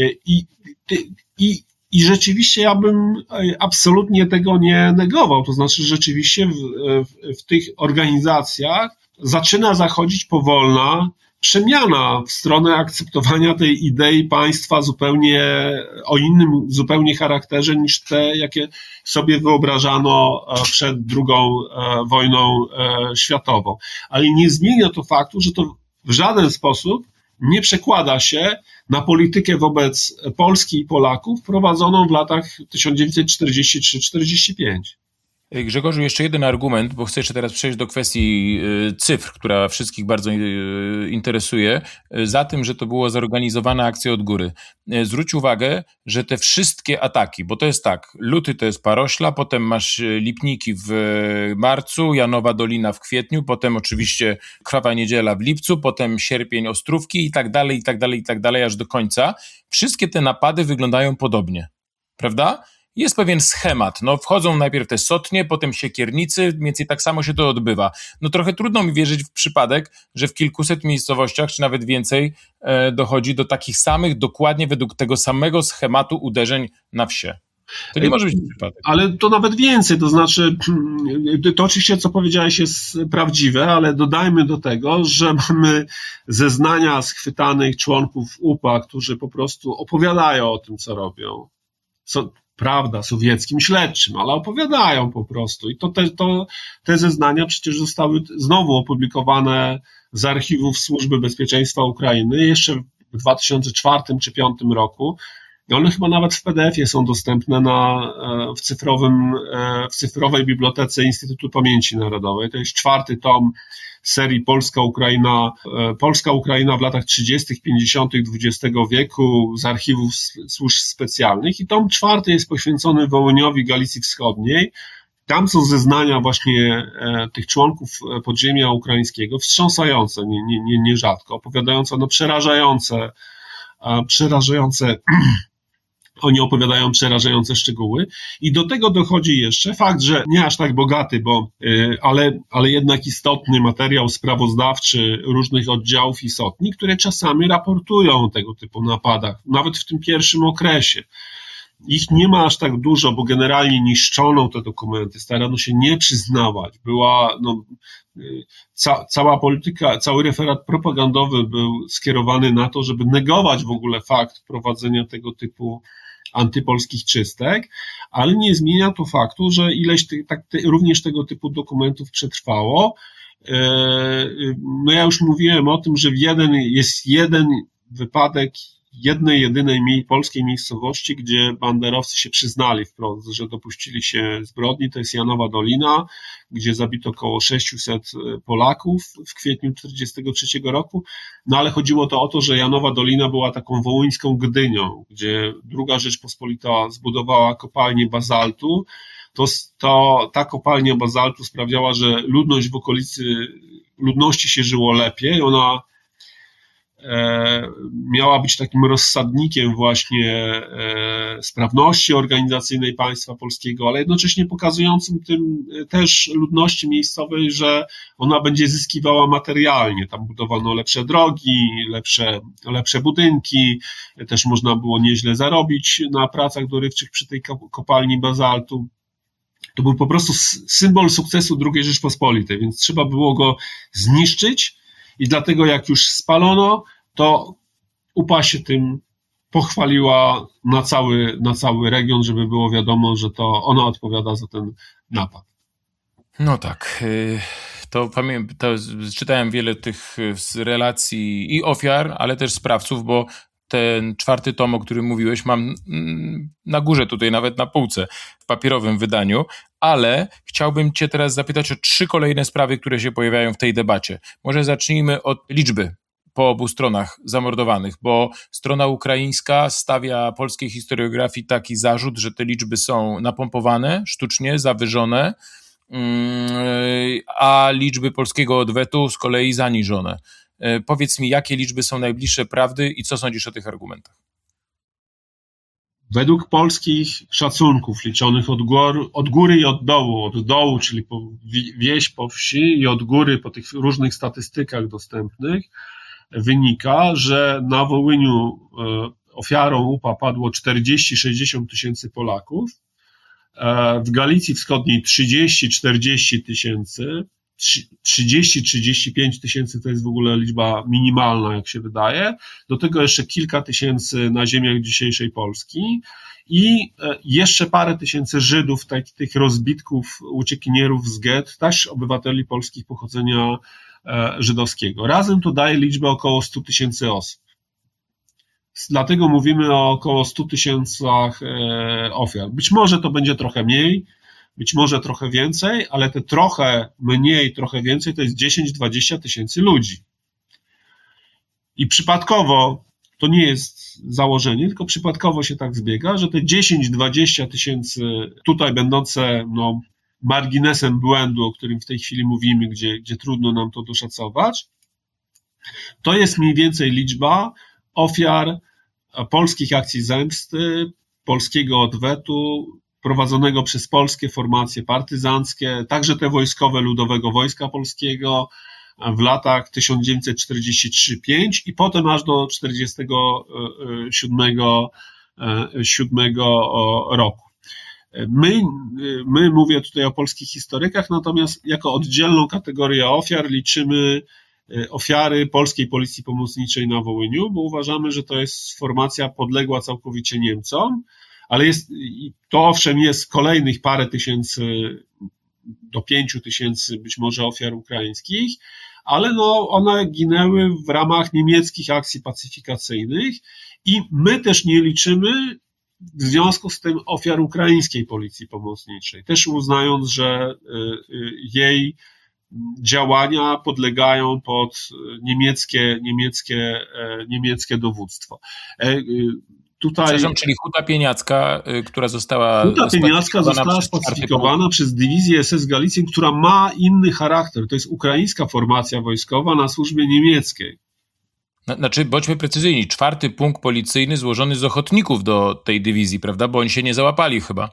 Speaker 1: i rzeczywiście ja bym absolutnie tego nie negował, to znaczy rzeczywiście w tych organizacjach zaczyna zachodzić powolna przemiana w stronę akceptowania tej idei państwa o innym zupełnie charakterze niż te, jakie sobie wyobrażano przed II wojną światową. Ale nie zmienia to faktu, że to w żaden sposób nie przekłada się na politykę wobec Polski i Polaków prowadzoną w latach 1943-1945.
Speaker 2: Grzegorzu, jeszcze jeden argument, bo chcę jeszcze teraz przejść do kwestii cyfr, która wszystkich bardzo interesuje, za tym, że to było zorganizowana akcja od góry. Zwróć uwagę, że te wszystkie ataki, bo to jest tak, luty to jest Parośla, potem masz Lipniki w marcu, Janowa Dolina w kwietniu, potem oczywiście Krwawa Niedziela w lipcu, potem sierpień, Ostrówki i tak dalej, aż do końca. Wszystkie te napady wyglądają podobnie, prawda? Jest pewien schemat, no wchodzą najpierw te Sotnie, potem Siekiernicy, mniej więcej tak samo się to odbywa. No trochę trudno mi wierzyć w przypadek, że w kilkuset miejscowościach, czy nawet więcej, dochodzi do takich samych, dokładnie według tego samego schematu uderzeń na wsie. To nie może być przypadek.
Speaker 1: Ale to nawet więcej, to znaczy, to oczywiście, co powiedziałeś, jest prawdziwe, ale dodajmy do tego, że mamy zeznania schwytanych członków UPA, którzy po prostu opowiadają o tym, co robią. Prawda, sowieckim śledczym, ale opowiadają po prostu. I te zeznania przecież zostały znowu opublikowane z archiwów Służby Bezpieczeństwa Ukrainy jeszcze w 2004 czy 2005 roku. I one chyba nawet w PDF-ie są dostępne w cyfrowej bibliotece Instytutu Pamięci Narodowej. To jest 4. tom serii Polska Ukraina w latach 30., 50. XX wieku z archiwów służb specjalnych i tom 4 jest poświęcony Wołyniowi Galicji Wschodniej. Tam są zeznania właśnie tych członków podziemia ukraińskiego, wstrząsające nierzadko, opowiadające przerażające oni opowiadają przerażające szczegóły i do tego dochodzi jeszcze fakt, że nie aż tak bogaty, ale jednak istotny materiał sprawozdawczy różnych oddziałów i sotni, które czasami raportują o tego typu napadach, nawet w tym pierwszym okresie. Ich nie ma aż tak dużo, bo generalnie niszczono te dokumenty, starano się nie przyznawać. Cała polityka, cały referat propagandowy był skierowany na to, żeby negować w ogóle fakt prowadzenia tego typu antypolskich czystek, ale nie zmienia to faktu, że również tego typu dokumentów przetrwało. No ja już mówiłem o tym, że jest jeden wypadek jednej, jedynej polskiej miejscowości, gdzie banderowcy się przyznali wprost, że dopuścili się zbrodni, to jest Janowa Dolina, gdzie zabito około 600 Polaków w kwietniu 1943 roku, no ale chodziło to o to, że Janowa Dolina była taką wołyńską Gdynią, gdzie II Rzeczpospolita zbudowała kopalnię bazaltu, ta kopalnia bazaltu sprawiała, że ludność w okolicy, ludności się żyło lepiej, ona miała być takim rozsadnikiem właśnie sprawności organizacyjnej państwa polskiego, ale jednocześnie pokazującym tym też ludności miejscowej, że ona będzie zyskiwała materialnie. Tam budowano lepsze drogi, lepsze budynki, też można było nieźle zarobić na pracach dorywczych przy tej kopalni bazaltu. To był po prostu symbol sukcesu II Rzeczpospolitej, więc trzeba było go zniszczyć i dlatego jak już spalono, to UPA się tym pochwaliła na cały region, żeby było wiadomo, że to ona odpowiada za ten napad.
Speaker 2: No tak, to czytałem wiele tych relacji i ofiar, ale też sprawców, bo ten 4. tom, o którym mówiłeś, mam na górze tutaj, nawet na półce, w papierowym wydaniu, ale chciałbym cię teraz zapytać o 3 kolejne sprawy, które się pojawiają w tej debacie. Może zacznijmy od liczby po obu stronach zamordowanych, bo strona ukraińska stawia polskiej historiografii taki zarzut, że te liczby są napompowane, sztucznie zawyżone, a liczby polskiego odwetu z kolei zaniżone. Powiedz mi, jakie liczby są najbliższe prawdy i co sądzisz o tych argumentach?
Speaker 1: Według polskich szacunków liczonych od góry i od dołu, czyli wieś po wsi i od góry po tych różnych statystykach dostępnych, wynika, że na Wołyniu ofiarą UPA padło 40-60 tysięcy Polaków, w Galicji Wschodniej 30-40 tysięcy, 30-35 tysięcy to jest w ogóle liczba minimalna, jak się wydaje, do tego jeszcze kilka tysięcy na ziemiach dzisiejszej Polski i jeszcze parę tysięcy Żydów, tych rozbitków, uciekinierów z gett, też obywateli polskich pochodzenia żydowskiego. Razem to daje liczbę około 100 tysięcy osób. Dlatego mówimy o około 100 tysiącach ofiar. Być może to będzie trochę mniej, być może trochę więcej, ale te trochę mniej, trochę więcej to jest 10-20 tysięcy ludzi. I przypadkowo, to nie jest założenie, tylko przypadkowo się tak zbiega, że te 10-20 tysięcy tutaj będące marginesem błędu, o którym w tej chwili mówimy, gdzie trudno nam to doszacować, to jest mniej więcej liczba ofiar polskich akcji zemsty, polskiego odwetu, prowadzonego przez polskie formacje partyzanckie, także te wojskowe Ludowego Wojska Polskiego w latach 1943-5 i potem aż do 1947 roku. My mówię tutaj o polskich historykach, natomiast jako oddzielną kategorię ofiar liczymy ofiary polskiej policji pomocniczej na Wołyniu, bo uważamy, że to jest formacja podległa całkowicie Niemcom, ale to owszem jest kolejnych parę tysięcy do 5 tysięcy być może ofiar ukraińskich, ale one ginęły w ramach niemieckich akcji pacyfikacyjnych i my też nie liczymy w związku z tym ofiar ukraińskiej policji pomocniczej, też uznając, że jej działania podlegają pod niemieckie dowództwo.
Speaker 2: Przepraszam, czyli Huta Pieniacka, która została
Speaker 1: spacyfikowana przez dywizję SS Galicjen, która ma inny charakter. To jest ukraińska formacja wojskowa na służbie niemieckiej.
Speaker 2: Znaczy, bądźmy precyzyjni, 4. pułk policyjny złożony z ochotników do tej dywizji, prawda? Bo oni się nie załapali chyba.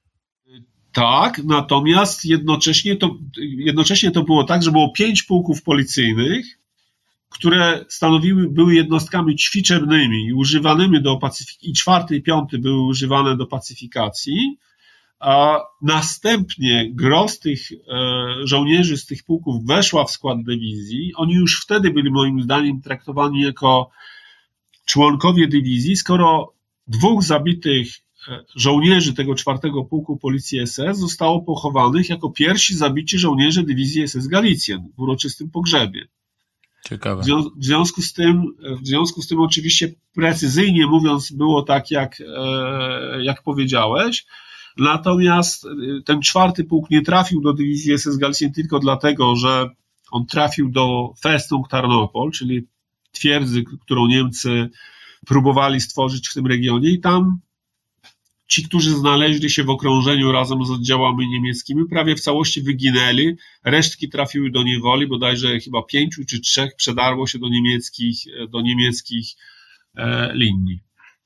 Speaker 1: Tak, natomiast jednocześnie to było tak, że było 5 pułków policyjnych, które były jednostkami ćwiczebnymi i używanymi do pacyfikacji, i 4. i 5. były używane do pacyfikacji, a następnie gros tych żołnierzy z tych pułków weszła w skład dywizji. Oni już wtedy byli moim zdaniem traktowani jako członkowie dywizji, skoro 2 zabitych żołnierzy tego 4. pułku policji SS zostało pochowanych jako pierwsi zabici żołnierze dywizji SS Galicjen w uroczystym pogrzebie.
Speaker 2: Ciekawe.
Speaker 1: W związku z tym oczywiście precyzyjnie mówiąc było tak, jak powiedziałeś, natomiast ten 4. pułk nie trafił do dywizji SS Galicjen tylko dlatego, że on trafił do Festung Tarnopol, czyli twierdzy, którą Niemcy próbowali stworzyć w tym regionie i tam ci, którzy znaleźli się w okrążeniu razem z oddziałami niemieckimi, prawie w całości wyginęli, resztki trafiły do niewoli, bodajże chyba 5 czy 3 przedarło się do niemieckich linii.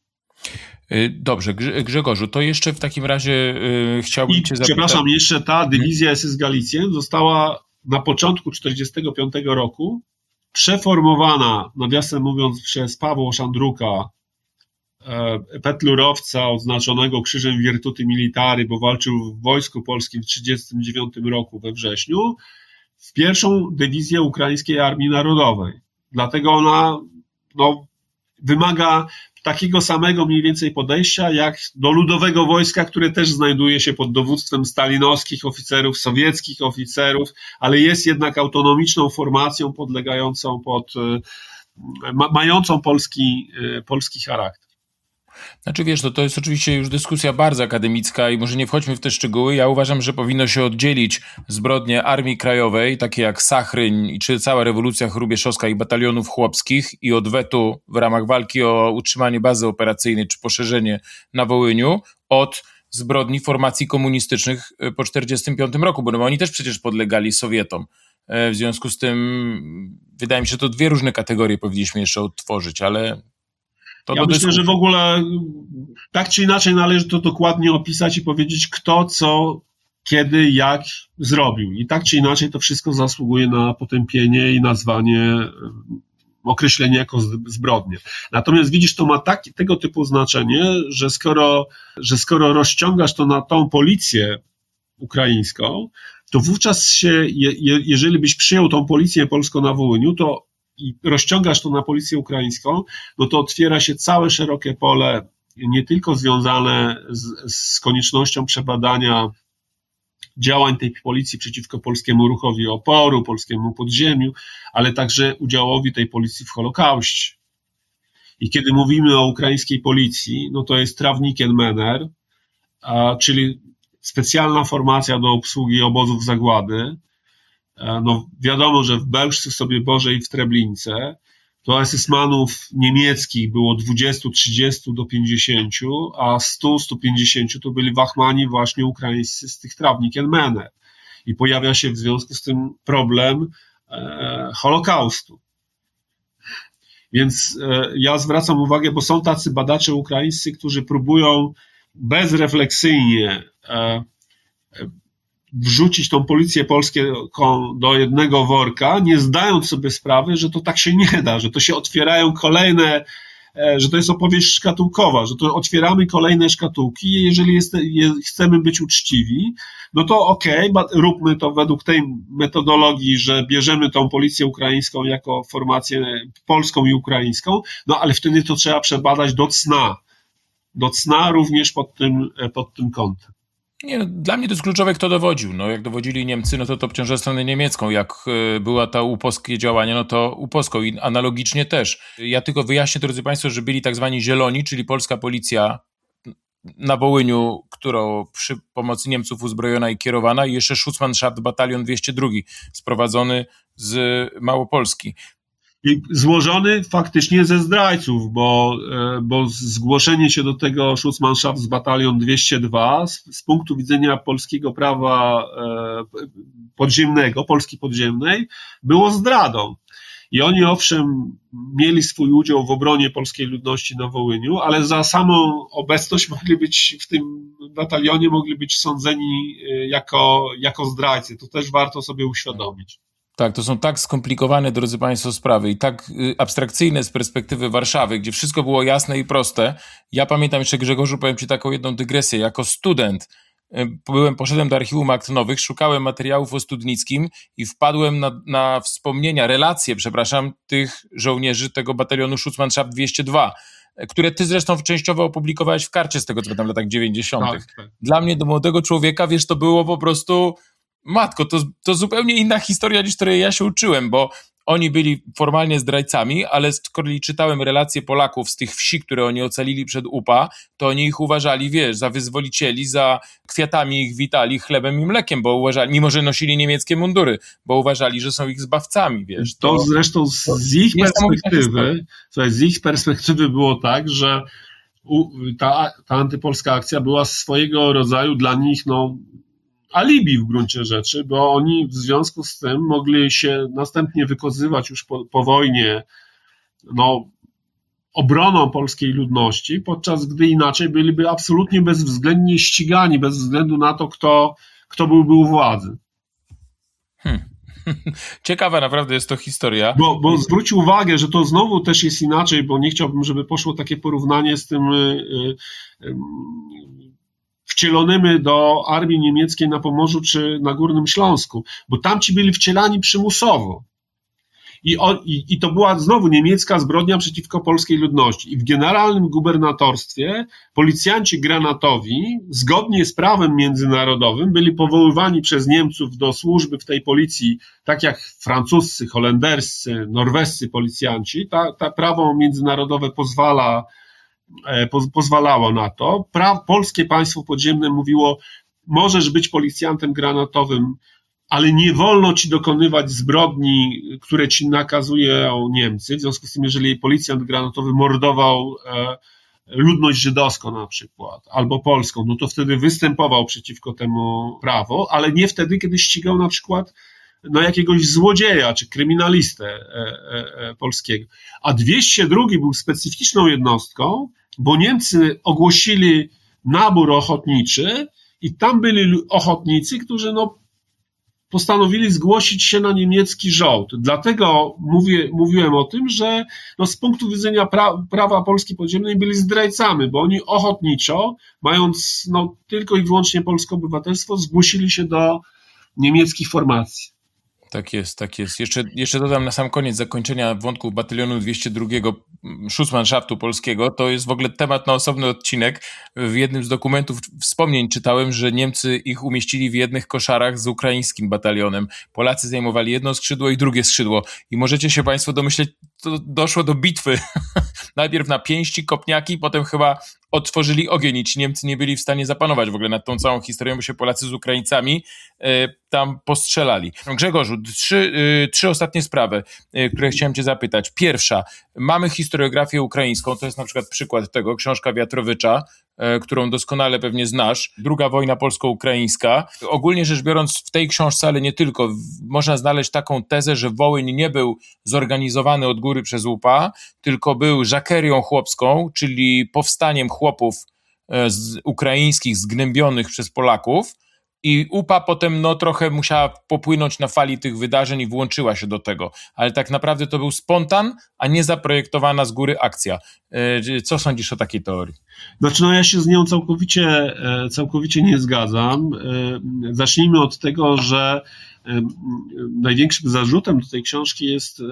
Speaker 2: Dobrze, Grzegorzu, to jeszcze w takim razie chciałbym cię zapytać.
Speaker 1: Przepraszam, jeszcze ta dywizja SS Galicjen została na początku 1945 roku przeformowana, nawiasem mówiąc, przez Pawła Szandruka, petlurowca odznaczonego Krzyżem Virtuti Militari, bo walczył w Wojsku Polskim w 1939 roku we wrześniu, w 1. dywizję Ukraińskiej Armii Narodowej. Dlatego ona wymaga takiego samego mniej więcej podejścia jak do Ludowego Wojska, które też znajduje się pod dowództwem stalinowskich oficerów, sowieckich oficerów, ale jest jednak autonomiczną formacją podlegającą pod mającą polski charakter.
Speaker 2: Znaczy wiesz, to jest oczywiście już dyskusja bardzo akademicka i może nie wchodźmy w te szczegóły. Ja uważam, że powinno się oddzielić zbrodnie Armii Krajowej, takie jak Sachryń czy cała rewolucja chrubieszowska i batalionów chłopskich i odwetu w ramach walki o utrzymanie bazy operacyjnej czy poszerzenie na Wołyniu od zbrodni formacji komunistycznych po 1945 roku, bo oni też przecież podlegali Sowietom. W związku z tym wydaje mi się, że to dwie różne kategorie powinniśmy jeszcze odtworzyć, ale
Speaker 1: ja myślę, że w ogóle tak czy inaczej należy to dokładnie opisać i powiedzieć, kto, co, kiedy, jak zrobił. I tak czy inaczej to wszystko zasługuje na potępienie i nazwanie, określenie jako zbrodnie. Natomiast widzisz, to ma tego typu znaczenie, że skoro rozciągasz to na tą policję ukraińską, to wówczas jeżeli byś przyjął tą policję polską na Wołyniu, to i rozciągasz to na policję ukraińską, no to otwiera się całe szerokie pole, nie tylko związane z koniecznością przebadania działań tej policji przeciwko polskiemu ruchowi oporu, polskiemu podziemiu, ale także udziałowi tej policji w Holokauście. I kiedy mówimy o ukraińskiej policji, no to jest Trawnikiem Mener, czyli specjalna formacja do obsługi obozów zagłady. No wiadomo, że w Bełżcu Sobieborze i w Treblince to esesmanów niemieckich było 20, 30 do 50, a 100, 150 to byli wachmani właśnie ukraińscy z tych Trawnikiem Mener. I pojawia się w związku z tym problem Holokaustu. Więc ja zwracam uwagę, bo są tacy badacze ukraińscy, którzy próbują bezrefleksyjnie wrzucić tą policję polską do jednego worka, nie zdając sobie sprawy, że to tak się nie da, że to się otwierają kolejne, że to jest opowieść szkatułkowa, że to otwieramy kolejne szkatułki i jeżeli chcemy być uczciwi, no to okej, róbmy to według tej metodologii, że bierzemy tą policję ukraińską jako formację polską i ukraińską, no ale wtedy to trzeba przebadać do cna również pod tym kątem.
Speaker 2: Nie, no, dla mnie to jest kluczowe, kto dowodził. No, jak dowodzili Niemcy, no to obciąża stronę niemiecką. Jak była ta upolskie działania, no to upolską i analogicznie też. Ja tylko wyjaśnię, drodzy Państwo, że byli tak zwani zieloni, czyli polska policja na Wołyniu, którą przy pomocy Niemców uzbrojona i kierowana, i jeszcze Schutzmannschaft Batalion 202, sprowadzony z Małopolski.
Speaker 1: I złożony faktycznie ze zdrajców, bo zgłoszenie się do tego Schutzmannschaft z Batalion 202 z punktu widzenia polskiego prawa podziemnego, Polski podziemnej, było zdradą. I oni owszem mieli swój udział w obronie polskiej ludności na Wołyniu, ale za samą obecność mogli być w tym batalionie, mogli być sądzeni jako zdrajcy. To też warto sobie uświadomić.
Speaker 2: Tak, to są tak skomplikowane, drodzy Państwo, sprawy i tak abstrakcyjne z perspektywy Warszawy, gdzie wszystko było jasne i proste. Ja pamiętam jeszcze, Grzegorzu, powiem Ci taką jedną dygresję. Jako student poszedłem do Archiwum Akt Nowych, szukałem materiałów o Studnickim i wpadłem na wspomnienia, relacje, tych żołnierzy tego batalionu Schutzmannschaft 202, które ty zresztą częściowo opublikowałeś w Karcie, z tego co pamiętam, w latach 90. Tak. Dla mnie, do młodego człowieka, wiesz, to było po prostu... Matko, to zupełnie inna historia, niż której ja się uczyłem, bo oni byli formalnie zdrajcami, ale z kolei czytałem relacje Polaków z tych wsi, które oni ocalili przed UPA, to oni ich uważali, wiesz, za wyzwolicieli, za kwiatami ich witali, chlebem i mlekiem, bo uważali, mimo że nosili niemieckie mundury, bo uważali, że są ich zbawcami, wiesz.
Speaker 1: To zresztą z ich perspektywy było tak, że ta antypolska akcja była swojego rodzaju dla nich, alibi w gruncie rzeczy, bo oni w związku z tym mogli się następnie wykazywać już po wojnie obroną polskiej ludności, podczas gdy inaczej byliby absolutnie bezwzględnie ścigani, bez względu na to, kto byłby u władzy.
Speaker 2: Ciekawa naprawdę jest to historia.
Speaker 1: Bo zwróć uwagę, że to znowu też jest inaczej, bo nie chciałbym, żeby poszło takie porównanie z tym wcielonymi do armii niemieckiej na Pomorzu czy na Górnym Śląsku, bo tamci byli wcielani przymusowo. I to była znowu niemiecka zbrodnia przeciwko polskiej ludności. I w generalnym gubernatorstwie policjanci granatowi, zgodnie z prawem międzynarodowym, byli powoływani przez Niemców do służby w tej policji, tak jak francuscy, holenderscy, norwescy policjanci. Ta prawo międzynarodowe pozwalało na to. Polskie państwo podziemne mówiło, możesz być policjantem granatowym, ale nie wolno ci dokonywać zbrodni, które ci nakazują Niemcy. W związku z tym, jeżeli policjant granatowy mordował ludność żydowską na przykład, albo polską, no to wtedy występował przeciwko temu prawo, ale nie wtedy, kiedy ścigał na przykład jakiegoś złodzieja czy kryminalistę polskiego. A 202 był specyficzną jednostką, bo Niemcy ogłosili nabór ochotniczy i tam byli ochotnicy, którzy postanowili zgłosić się na niemiecki żołd. Dlatego mówiłem o tym, że z punktu widzenia prawa Polski podziemnej byli zdrajcami, bo oni ochotniczo, mając tylko i wyłącznie polskie obywatelstwo, zgłosili się do niemieckich formacji.
Speaker 2: Tak jest, tak jest. Jeszcze dodam na sam koniec zakończenia wątku batalionu 202 Schutzmannschaftu polskiego. To jest w ogóle temat na osobny odcinek. W jednym z dokumentów wspomnień czytałem, że Niemcy ich umieścili w jednych koszarach z ukraińskim batalionem. Polacy zajmowali jedno skrzydło i drugie skrzydło. I możecie się Państwo domyśleć, to doszło do bitwy. Najpierw na pięści, kopniaki, potem chyba otworzyli ogień i ci Niemcy nie byli w stanie zapanować w ogóle nad tą całą historią, bo się Polacy z Ukraińcami tam postrzelali. Grzegorzu, trzy ostatnie sprawy, które chciałem cię zapytać. Pierwsza, mamy historiografię ukraińską, to jest na przykład przykład tego, książka Wiatrowicza, którą doskonale pewnie znasz, II wojna polsko-ukraińska. Ogólnie rzecz biorąc w tej książce, ale nie tylko, można znaleźć taką tezę, że Wołyń nie był zorganizowany od góry przez UPA, tylko był żakerią chłopską, czyli powstaniem chłopów ukraińskich zgnębionych przez Polaków i UPA potem trochę musiała popłynąć na fali tych wydarzeń i włączyła się do tego, ale tak naprawdę to był spontan, a nie zaprojektowana z góry akcja. Co sądzisz o takiej teorii?
Speaker 1: Znaczy, ja się z nią całkowicie nie zgadzam. Zacznijmy od tego, że największym zarzutem do tej książki jest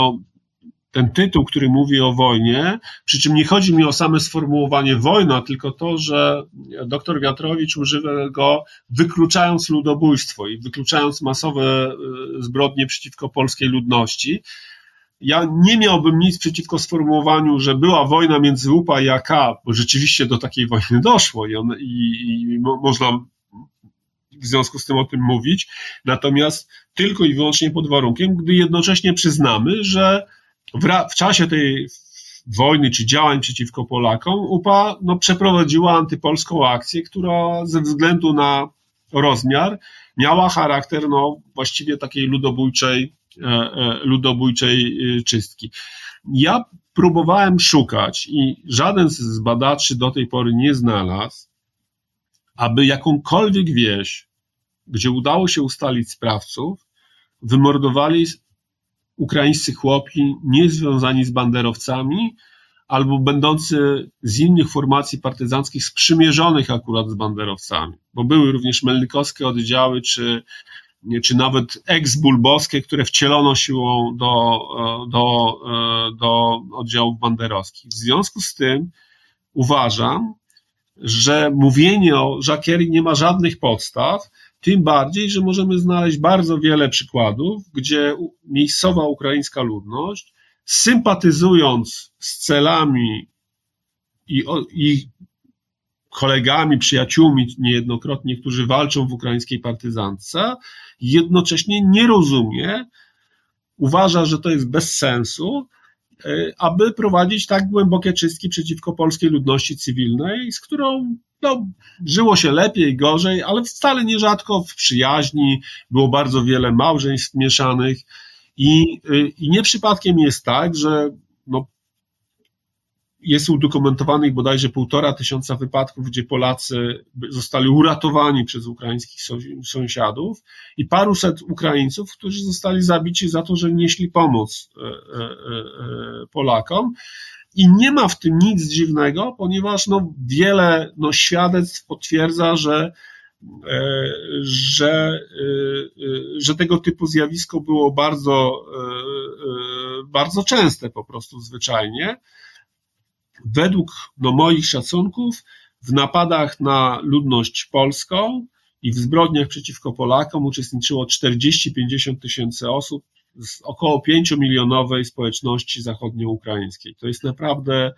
Speaker 1: ten tytuł, który mówi o wojnie, przy czym nie chodzi mi o same sformułowanie wojna, tylko to, że dr Wiatrowicz używa go wykluczając ludobójstwo i wykluczając masowe zbrodnie przeciwko polskiej ludności. Ja nie miałbym nic przeciwko sformułowaniu, że była wojna między UPA i AK, bo rzeczywiście do takiej wojny doszło i można w związku z tym o tym mówić, natomiast tylko i wyłącznie pod warunkiem, gdy jednocześnie przyznamy, że w czasie tej wojny czy działań przeciwko Polakom UPA przeprowadziła antypolską akcję, która ze względu na rozmiar miała charakter właściwie takiej ludobójczej czystki. Ja próbowałem szukać i żaden z badaczy do tej pory nie znalazł, aby jakąkolwiek wieś, gdzie udało się ustalić sprawców, wymordowali ukraińscy chłopi niezwiązani z banderowcami albo będący z innych formacji partyzanckich sprzymierzonych akurat z banderowcami, bo były również melnikowskie oddziały, czy nawet ex-bulbowskie, które wcielono siłą do oddziałów banderowskich. W związku z tym uważam, że mówienie o żakierii nie ma żadnych podstaw, tym bardziej, że możemy znaleźć bardzo wiele przykładów, gdzie miejscowa ukraińska ludność, sympatyzując z celami i kolegami, przyjaciółmi niejednokrotnie, którzy walczą w ukraińskiej partyzance, jednocześnie nie rozumie, uważa, że to jest bez sensu, aby prowadzić tak głębokie czystki przeciwko polskiej ludności cywilnej, z którą żyło się lepiej, gorzej, ale wcale nierzadko w przyjaźni, było bardzo wiele małżeństw mieszanych i nie przypadkiem jest tak, że jest udokumentowanych bodajże 1500 wypadków, gdzie Polacy zostali uratowani przez ukraińskich sąsiadów i paruset Ukraińców, którzy zostali zabici za to, że nieśli pomoc Polakom. I nie ma w tym nic dziwnego, ponieważ wiele świadectw potwierdza, że że tego typu zjawisko było bardzo częste po prostu zwyczajnie. Według moich szacunków w napadach na ludność polską i w zbrodniach przeciwko Polakom uczestniczyło 40-50 tysięcy osób z około 5-milionowej społeczności zachodnioukraińskiej. To jest naprawdę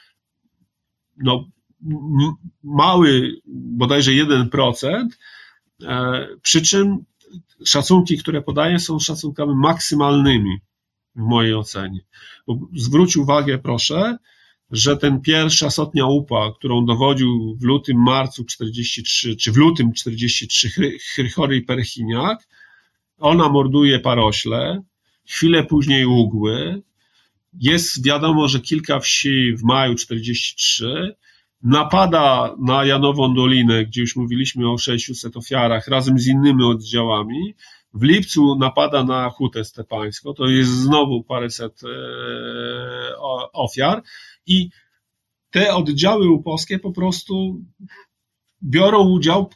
Speaker 1: mały, bodajże 1%, przy czym szacunki, które podaję, są szacunkami maksymalnymi w mojej ocenie. Bo zwróć uwagę, proszę, że ten pierwsza sotnia UPA, którą dowodził w lutym, marcu 43, czy w lutym 43 Chrychory i Perchiniak, ona morduje Parośle, chwilę później Ługły, jest wiadomo, że kilka wsi w maju 43, napada na Janową Dolinę, gdzie już mówiliśmy o 600 ofiarach, razem z innymi oddziałami. W lipcu napada na Hutę Stepańską, to jest znowu paręset ofiar i te oddziały UPO-wskie po prostu biorą udział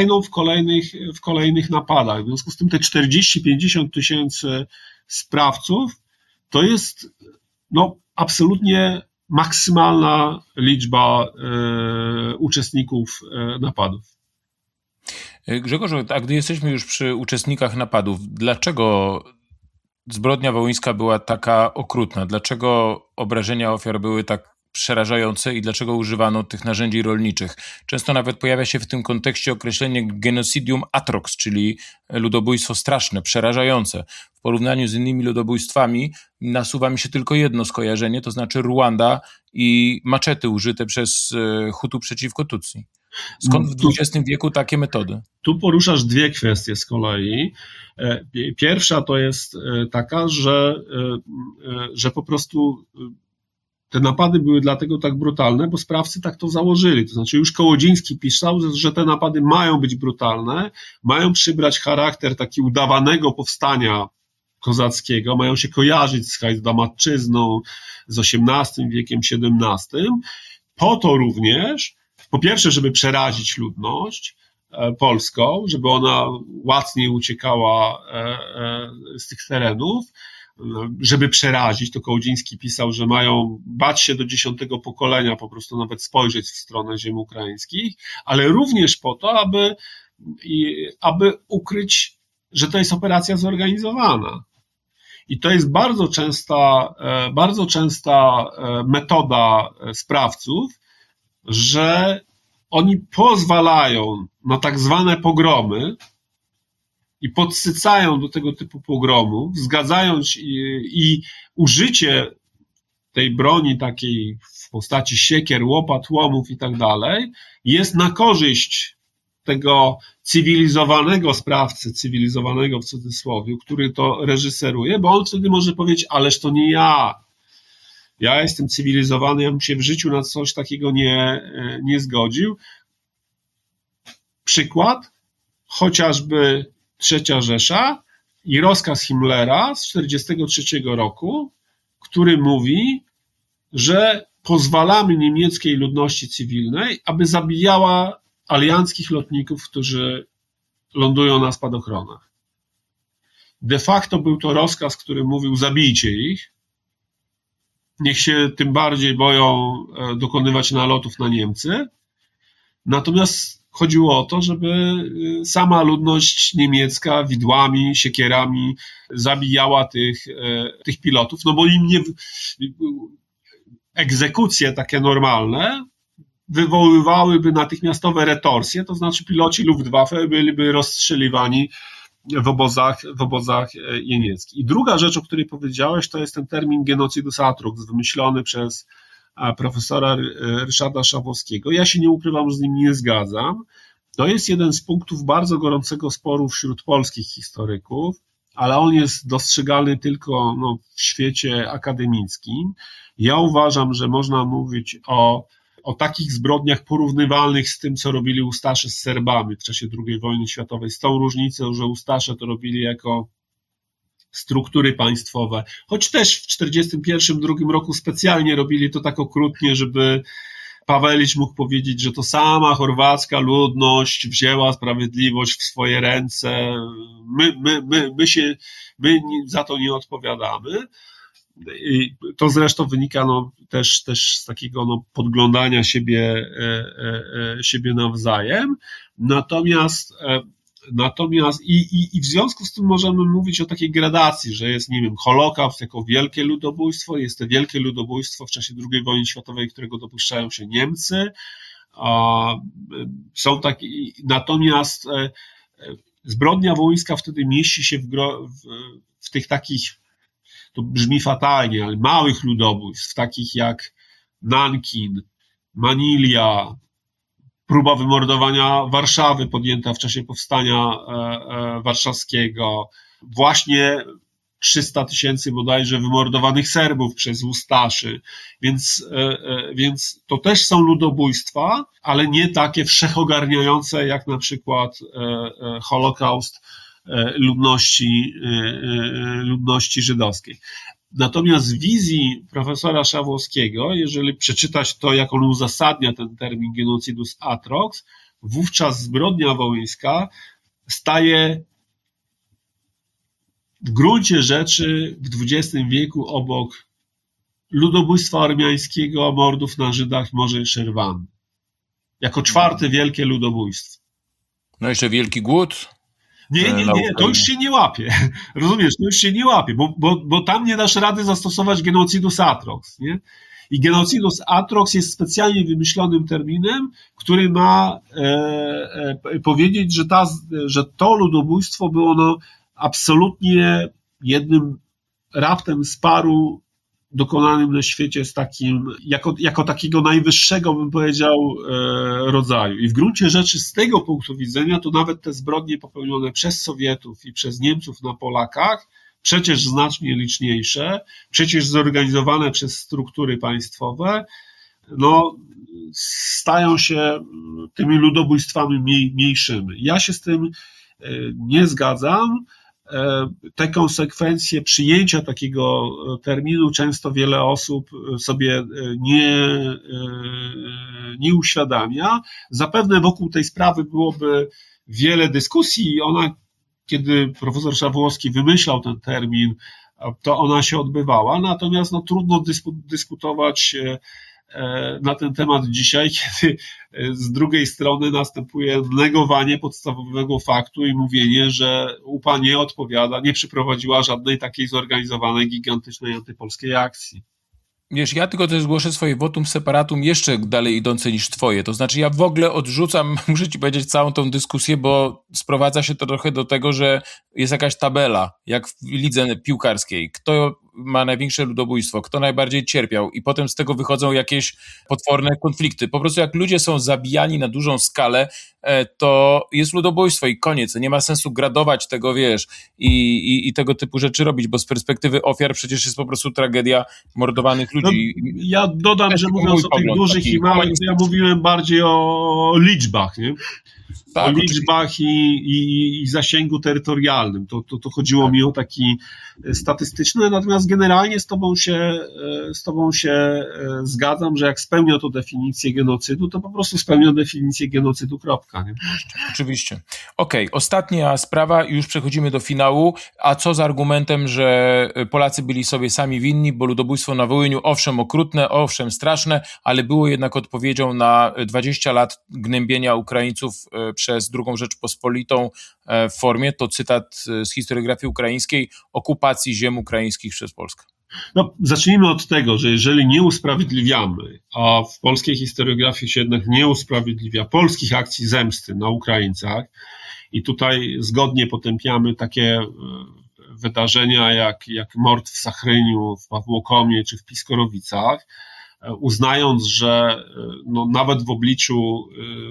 Speaker 1: w kolejnych napadach. W związku z tym te 40-50 tysięcy sprawców to jest absolutnie maksymalna liczba uczestników napadów.
Speaker 2: Grzegorzu, a gdy jesteśmy już przy uczestnikach napadów, dlaczego zbrodnia wołyńska była taka okrutna? Dlaczego obrażenia ofiar były tak przerażające i dlaczego używano tych narzędzi rolniczych? Często nawet pojawia się w tym kontekście określenie genocidium atrox, czyli ludobójstwo straszne, przerażające. W porównaniu z innymi ludobójstwami nasuwa mi się tylko jedno skojarzenie, to znaczy Ruanda i maczety użyte przez Hutu przeciwko Tutsi. Skąd w XX wieku takie metody?
Speaker 1: Tu poruszasz dwie kwestie z kolei. Pierwsza to jest taka, że po prostu te napady były dlatego tak brutalne, bo sprawcy tak to założyli. To znaczy już Kołodziński pisał, że te napady mają być brutalne, mają przybrać charakter taki udawanego powstania kozackiego, mają się kojarzyć z Hajdamatczyzną, z XVIII wiekiem, XVII. Po to również, po pierwsze, żeby przerazić ludność polską, żeby ona łatwiej uciekała z tych terenów, żeby przerazić, to Kołodziński pisał, że mają bać się do 10. pokolenia, po prostu nawet spojrzeć w stronę ziem ukraińskich, ale również po to, aby ukryć, że to jest operacja zorganizowana. I to jest bardzo częsta metoda sprawców, że oni pozwalają na tak zwane pogromy i podsycają do tego typu pogromów, zgadzając i użycie tej broni takiej w postaci siekier, łopat, łomów i tak dalej, jest na korzyść tego cywilizowanego sprawcy, cywilizowanego w cudzysłowie, który to reżyseruje, bo on wtedy może powiedzieć, ależ to nie ja. Ja jestem cywilizowany, ja bym się w życiu na coś takiego nie zgodził. Przykład, chociażby III Rzesza i rozkaz Himmlera z 1943 roku, który mówi, że pozwalamy niemieckiej ludności cywilnej, aby zabijała alianckich lotników, którzy lądują na spadochronach. De facto był to rozkaz, który mówił, zabijcie ich, niech się tym bardziej boją dokonywać nalotów na Niemcy. Natomiast chodziło o to, żeby sama ludność niemiecka widłami, siekierami zabijała tych pilotów, no bo im egzekucje takie normalne wywoływałyby natychmiastowe retorsje, to znaczy piloci Luftwaffe byliby rozstrzeliwani w obozach niemieckich. I druga rzecz, o której powiedziałeś, to jest ten termin genocidus atrox, wymyślony przez profesora Ryszarda Szawowskiego. Ja się nie ukrywam, że z nim nie zgadzam. To jest jeden z punktów bardzo gorącego sporu wśród polskich historyków, ale on jest dostrzegalny tylko w świecie akademickim. Ja uważam, że można mówić o takich zbrodniach porównywalnych z tym, co robili Ustasze z Serbami w czasie II wojny światowej, z tą różnicą, że Ustasze to robili jako struktury państwowe, choć też w 1941-1942 roku specjalnie robili to tak okrutnie, żeby Pawelić mógł powiedzieć, że to sama chorwacka ludność wzięła sprawiedliwość w swoje ręce, my za to nie odpowiadamy. I to zresztą wynika też z takiego podglądania siebie nawzajem. Natomiast i w związku z tym możemy mówić o takiej gradacji, że jest, nie wiem, Holokaust jako wielkie ludobójstwo, jest to wielkie ludobójstwo w czasie II wojny światowej, którego dopuszczają się Niemcy. Są takie, natomiast zbrodnia wołyńska wtedy mieści się w tych takich, to brzmi fatalnie, ale małych ludobójstw, takich jak Nankin, Manilia, próba wymordowania Warszawy podjęta w czasie powstania warszawskiego, właśnie 300 000 bodajże wymordowanych Serbów przez Ustaszy, więc to też są ludobójstwa, ale nie takie wszechogarniające jak na przykład Holokaust ludności żydowskiej. Natomiast w wizji profesora Szawłowskiego, jeżeli przeczytać to, jak on uzasadnia ten termin genocidus atrox, wówczas zbrodnia wołyńska staje w gruncie rzeczy w XX wieku obok ludobójstwa ormiańskiego, mordów na Żydach, Morze Szerwany. Jako czwarte wielkie ludobójstwo.
Speaker 2: No jeszcze Wielki Głód.
Speaker 1: Nie, to już się nie łapie. Rozumiesz, to już się nie łapie, bo tam nie dasz rady zastosować genocidus atrox, nie? I genocidus atrox jest specjalnie wymyślonym terminem, który ma powiedzieć, że to ludobójstwo było absolutnie jednym raptem z paru dokonanym na świecie z takim, jako takiego najwyższego, bym powiedział, rodzaju. I w gruncie rzeczy z tego punktu widzenia to nawet te zbrodnie popełnione przez Sowietów i przez Niemców na Polakach, przecież znacznie liczniejsze, przecież zorganizowane przez struktury państwowe, stają się tymi ludobójstwami mniejszymi. Ja się z tym nie zgadzam. Te konsekwencje przyjęcia takiego terminu często wiele osób sobie nie uświadamia. Zapewne wokół tej sprawy byłoby wiele dyskusji. Kiedy profesor Szawłowski wymyślał ten termin, to ona się odbywała, natomiast trudno dyskutować na ten temat dzisiaj, kiedy z drugiej strony następuje negowanie podstawowego faktu i mówienie, że UPA nie odpowiada, nie przeprowadziła żadnej takiej zorganizowanej, gigantycznej antypolskiej akcji.
Speaker 2: Wiesz, ja tylko też zgłoszę swoje votum separatum jeszcze dalej idące niż twoje. To znaczy ja w ogóle odrzucam, muszę ci powiedzieć, całą tą dyskusję, bo sprowadza się to trochę do tego, że jest jakaś tabela, jak w lidze piłkarskiej. Kto ma największe ludobójstwo, kto najbardziej cierpiał i potem z tego wychodzą jakieś potworne konflikty. Po prostu jak ludzie są zabijani na dużą skalę, to jest ludobójstwo i koniec. Nie ma sensu gradować tego, wiesz, i tego typu rzeczy robić, bo z perspektywy ofiar przecież jest po prostu tragedia mordowanych ludzi.
Speaker 1: Ja dodam, że mówiąc o tych dużych i małych, ja mówiłem bardziej o liczbach, nie? Tak, o liczbach i zasięgu terytorialnym. To chodziło mi o taki statystyczny, natomiast generalnie z tobą się zgadzam, że jak spełnia to definicję genocydu, to po prostu spełnia definicję genocydu, kropka. Nie?
Speaker 2: Oczywiście. Okej, ostatnia sprawa, już przechodzimy do finału. A co z argumentem, że Polacy byli sobie sami winni, bo ludobójstwo na Wołyniu, owszem okrutne, owszem straszne, ale było jednak odpowiedzią na 20 lat gnębienia Ukraińców przez II Rzeczpospolitą w formie, to cytat z historiografii ukraińskiej, okupacji ziem ukraińskich przez Polskę.
Speaker 1: Zacznijmy od tego, że jeżeli nie usprawiedliwiamy, a w polskiej historiografii się jednak nie usprawiedliwia polskich akcji zemsty na Ukraińcach i tutaj zgodnie potępiamy takie wydarzenia jak mord w Sachryniu, w Pawłokomie czy w Piskorowicach, uznając, że nawet w obliczu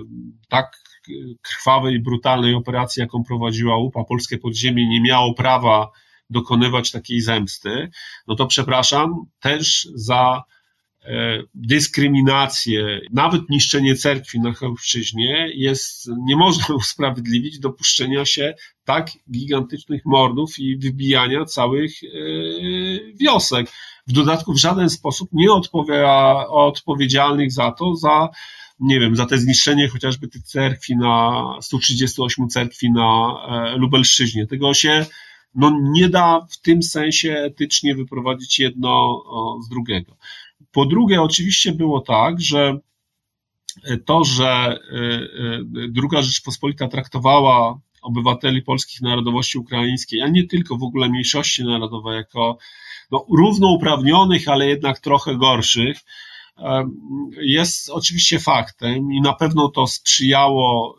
Speaker 1: tak krwawej, brutalnej operacji, jaką prowadziła UPA, polskie podziemie nie miało prawa dokonywać takiej zemsty, to przepraszam też za dyskryminację, nawet niszczenie cerkwi na Chełmszczyźnie nie można usprawiedliwić dopuszczenia się tak gigantycznych mordów i wybijania całych wiosek. W dodatku w żaden sposób nie odpowiada odpowiedzialnych za to, za te zniszczenie chociażby tych cerkwi 138 cerkwi na Lubelszczyźnie. Tego się nie da w tym sensie etycznie wyprowadzić jedno z drugiego. Po drugie, oczywiście było tak, że to, że II Rzeczpospolita traktowała obywateli polskich narodowości ukraińskiej, a nie tylko w ogóle mniejszości narodowe, jako równouprawnionych, ale jednak trochę gorszych, jest oczywiście faktem i na pewno to sprzyjało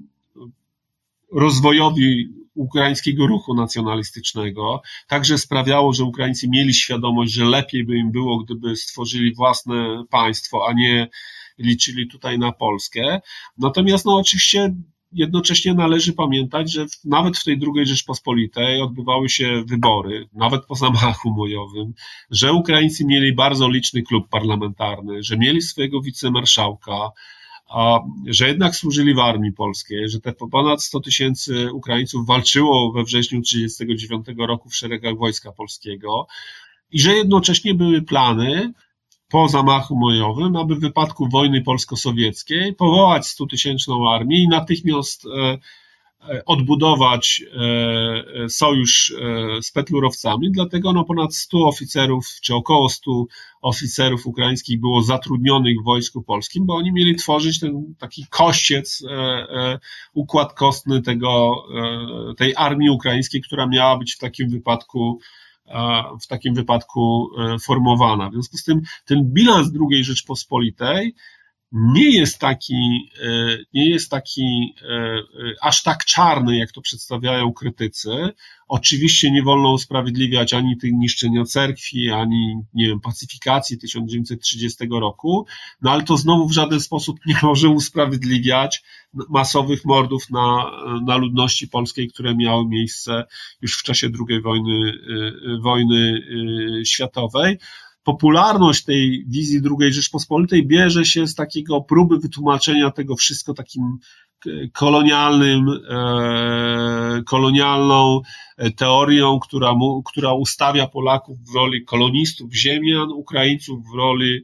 Speaker 1: rozwojowi ukraińskiego ruchu nacjonalistycznego, także sprawiało, że Ukraińcy mieli świadomość, że lepiej by im było, gdyby stworzyli własne państwo, a nie liczyli tutaj na Polskę. Natomiast oczywiście jednocześnie należy pamiętać, że nawet w tej II Rzeczpospolitej odbywały się wybory, nawet po zamachu bojowym, że Ukraińcy mieli bardzo liczny klub parlamentarny, że mieli swojego wicemarszałka, że jednak służyli w armii polskiej, że te ponad 100 000 Ukraińców walczyło we wrześniu 1939 roku w szeregach Wojska Polskiego i że jednocześnie były plany po zamachu bojowym, aby w wypadku wojny polsko-sowieckiej powołać 100-tysięczną armię i natychmiast odbudować sojusz z petlurowcami, dlatego ponad 100 oficerów, czy około 100 oficerów ukraińskich było zatrudnionych w Wojsku Polskim, bo oni mieli tworzyć ten taki kościec, układ kostny tej armii ukraińskiej, która miała być w takim wypadku formowana. W związku z tym ten bilans II Rzeczpospolitej nie jest taki aż tak czarny, jak to przedstawiają krytycy. Oczywiście nie wolno usprawiedliwiać ani tych niszczenia cerkwi, ani, pacyfikacji 1930 roku, ale to znowu w żaden sposób nie może usprawiedliwiać masowych mordów na ludności polskiej, które miały miejsce już w czasie II wojny światowej. Popularność tej wizji II Rzeczpospolitej bierze się z takiego próby wytłumaczenia tego wszystko takim kolonialną teorią, która ustawia Polaków w roli kolonistów, ziemian, Ukraińców w roli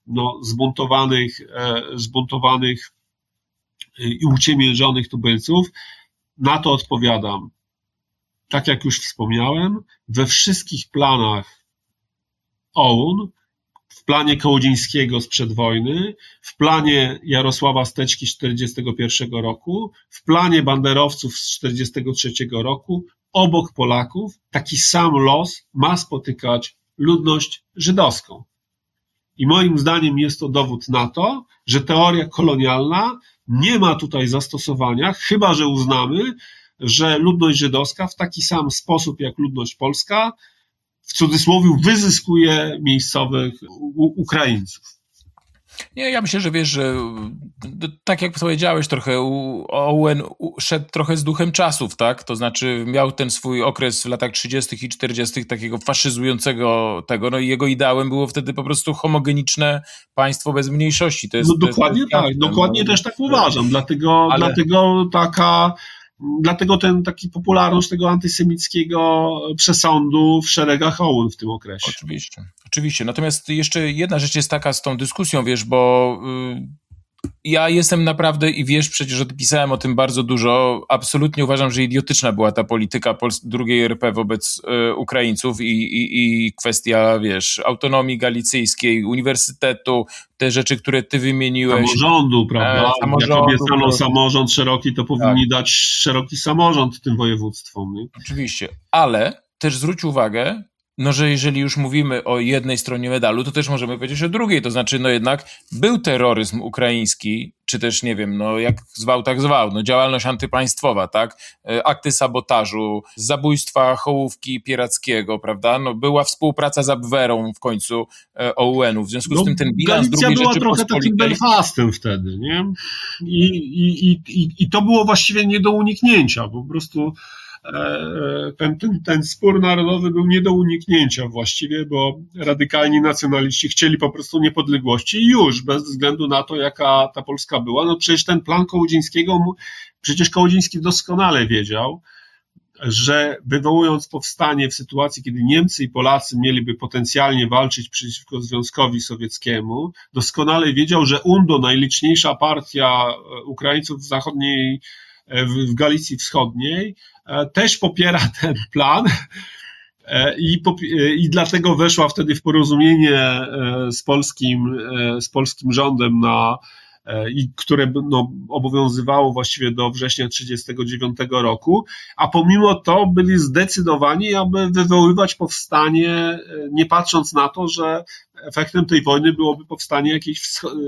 Speaker 1: zbuntowanych i uciemiężonych tubylców. Na to odpowiadam. Tak jak już wspomniałem, we wszystkich planach OUN, w planie Kołodzińskiego sprzed wojny, w planie Jarosława Steczki z 1941 roku, w planie banderowców z 1943 roku, obok Polaków taki sam los ma spotykać ludność żydowską. I moim zdaniem jest to dowód na to, że teoria kolonialna nie ma tutaj zastosowania, chyba że uznamy, że ludność żydowska w taki sam sposób jak ludność polska w cudzysłowie wyzyskuje miejscowych Ukraińców.
Speaker 2: Nie, ja myślę, że wiesz, że tak jak powiedziałeś trochę, Owen szedł trochę z duchem czasów, tak? To znaczy miał ten swój okres w latach 30. i 40. takiego faszyzującego tego, i jego ideałem było wtedy po prostu homogeniczne państwo bez mniejszości. To jest,
Speaker 1: dokładnie to jest tak, dokładnie też tak uważam, Dlatego ten taki popularność tego antysemickiego przesądu w szeregach OUN w tym okresie.
Speaker 2: Oczywiście. Natomiast jeszcze jedna rzecz jest taka z tą dyskusją, wiesz, bo ja jestem naprawdę, i wiesz, przecież odpisałem o tym bardzo dużo, absolutnie uważam, że idiotyczna była ta polityka drugiej RP wobec Ukraińców i kwestia, wiesz, autonomii galicyjskiej, uniwersytetu, te rzeczy, które ty wymieniłeś.
Speaker 1: Samorządu, prawda? Jak obiecano samorząd szeroki, to powinni dać szeroki samorząd tym województwom. Nie?
Speaker 2: Oczywiście, ale też zwróć uwagę, że jeżeli już mówimy o jednej stronie medalu, to też możemy powiedzieć o drugiej, to znaczy jednak był terroryzm ukraiński, czy też nie wiem, jak zwał, tak zwał, działalność antypaństwowa, tak, akty sabotażu, zabójstwa Hołówki Pierackiego, prawda, była współpraca z Abwerą w końcu OUN-u, w związku z tym ten bilans II
Speaker 1: była trochę takim Belfastem wtedy, nie? I to było właściwie nie do uniknięcia, po prostu ten spór narodowy był nie do uniknięcia właściwie, bo radykalni nacjonaliści chcieli po prostu niepodległości i już, bez względu na to, jaka ta Polska była. No przecież ten plan Kołodziejskiego, przecież Kołodziejski doskonale wiedział, że wywołując powstanie w sytuacji, kiedy Niemcy i Polacy mieliby potencjalnie walczyć przeciwko Związkowi Sowieckiemu, doskonale wiedział, że UNDO, najliczniejsza partia Ukraińców w Galicji Wschodniej, też popiera ten plan i dlatego weszła wtedy w porozumienie z polskim rządem i które obowiązywało właściwie do września 1939 roku, a pomimo to byli zdecydowani, aby wywoływać powstanie, nie patrząc na to, że efektem tej wojny byłoby powstanie jakieś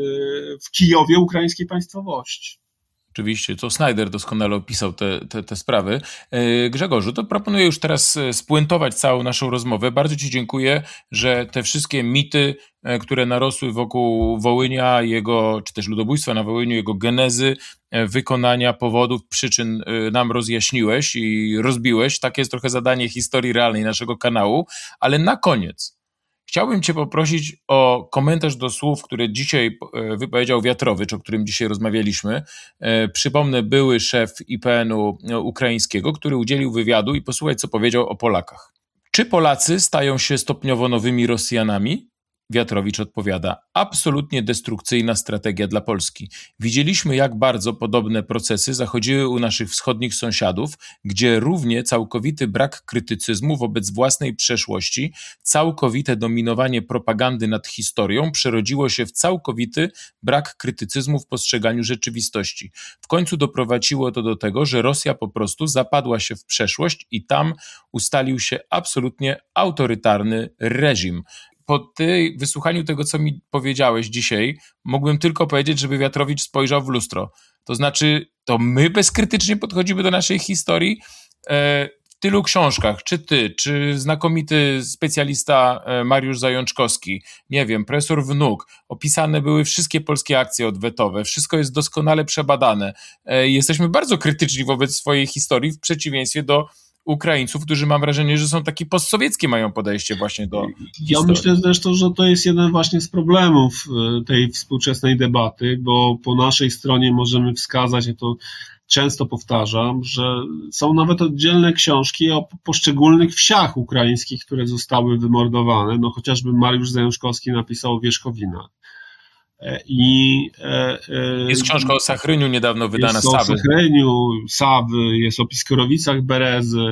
Speaker 1: w Kijowie ukraińskiej państwowości.
Speaker 2: Oczywiście, to Snajder doskonale opisał te sprawy. Grzegorzu, to proponuję już teraz spuentować całą naszą rozmowę. Bardzo Ci dziękuję, że te wszystkie mity, które narosły wokół Wołynia, czy też ludobójstwa na Wołyniu, jego genezy, wykonania, powodów, przyczyn nam rozjaśniłeś i rozbiłeś. Takie jest trochę zadanie historii realnej naszego kanału, ale na koniec chciałbym Cię poprosić o komentarz do słów, które dzisiaj wypowiedział Wiatrowicz, o którym dzisiaj rozmawialiśmy. Przypomnę, były szef IPN-u ukraińskiego, który udzielił wywiadu i posłuchaj, co powiedział o Polakach. Czy Polacy stają się stopniowo nowymi Rosjanami? Wiatrowicz odpowiada: absolutnie destrukcyjna strategia dla Polski. Widzieliśmy, jak bardzo podobne procesy zachodziły u naszych wschodnich sąsiadów, gdzie równie całkowity brak krytycyzmu wobec własnej przeszłości, całkowite dominowanie propagandy nad historią przerodziło się w całkowity brak krytycyzmu w postrzeganiu rzeczywistości. W końcu doprowadziło to do tego, że Rosja po prostu zapadła się w przeszłość i tam ustalił się absolutnie autorytarny reżim. Po wysłuchaniu tego, co mi powiedziałeś dzisiaj, mógłbym tylko powiedzieć, żeby Wiatrowicz spojrzał w lustro. To znaczy, to my bezkrytycznie podchodzimy do naszej historii. W tylu książkach, czy ty, czy znakomity specjalista Mariusz Zajączkowski, nie wiem, profesor Wnuk, opisane były wszystkie polskie akcje odwetowe, wszystko jest doskonale przebadane. Jesteśmy bardzo krytyczni wobec swojej historii, w przeciwieństwie do Ukraińców, którzy mam wrażenie, że są takie postsowieckie, mają podejście właśnie do historii.
Speaker 1: Ja myślę zresztą, że to jest jeden właśnie z problemów tej współczesnej debaty, bo po naszej stronie możemy wskazać, ja to często powtarzam, że są nawet oddzielne książki o poszczególnych wsiach ukraińskich, które zostały wymordowane. No chociażby Mariusz Zajączkowski napisał o Wierzchowinach.
Speaker 2: Jest książka o Sachryniu niedawno wydana,
Speaker 1: jest o Sachryniu, Sawy, jest o Piskorowicach Berezy,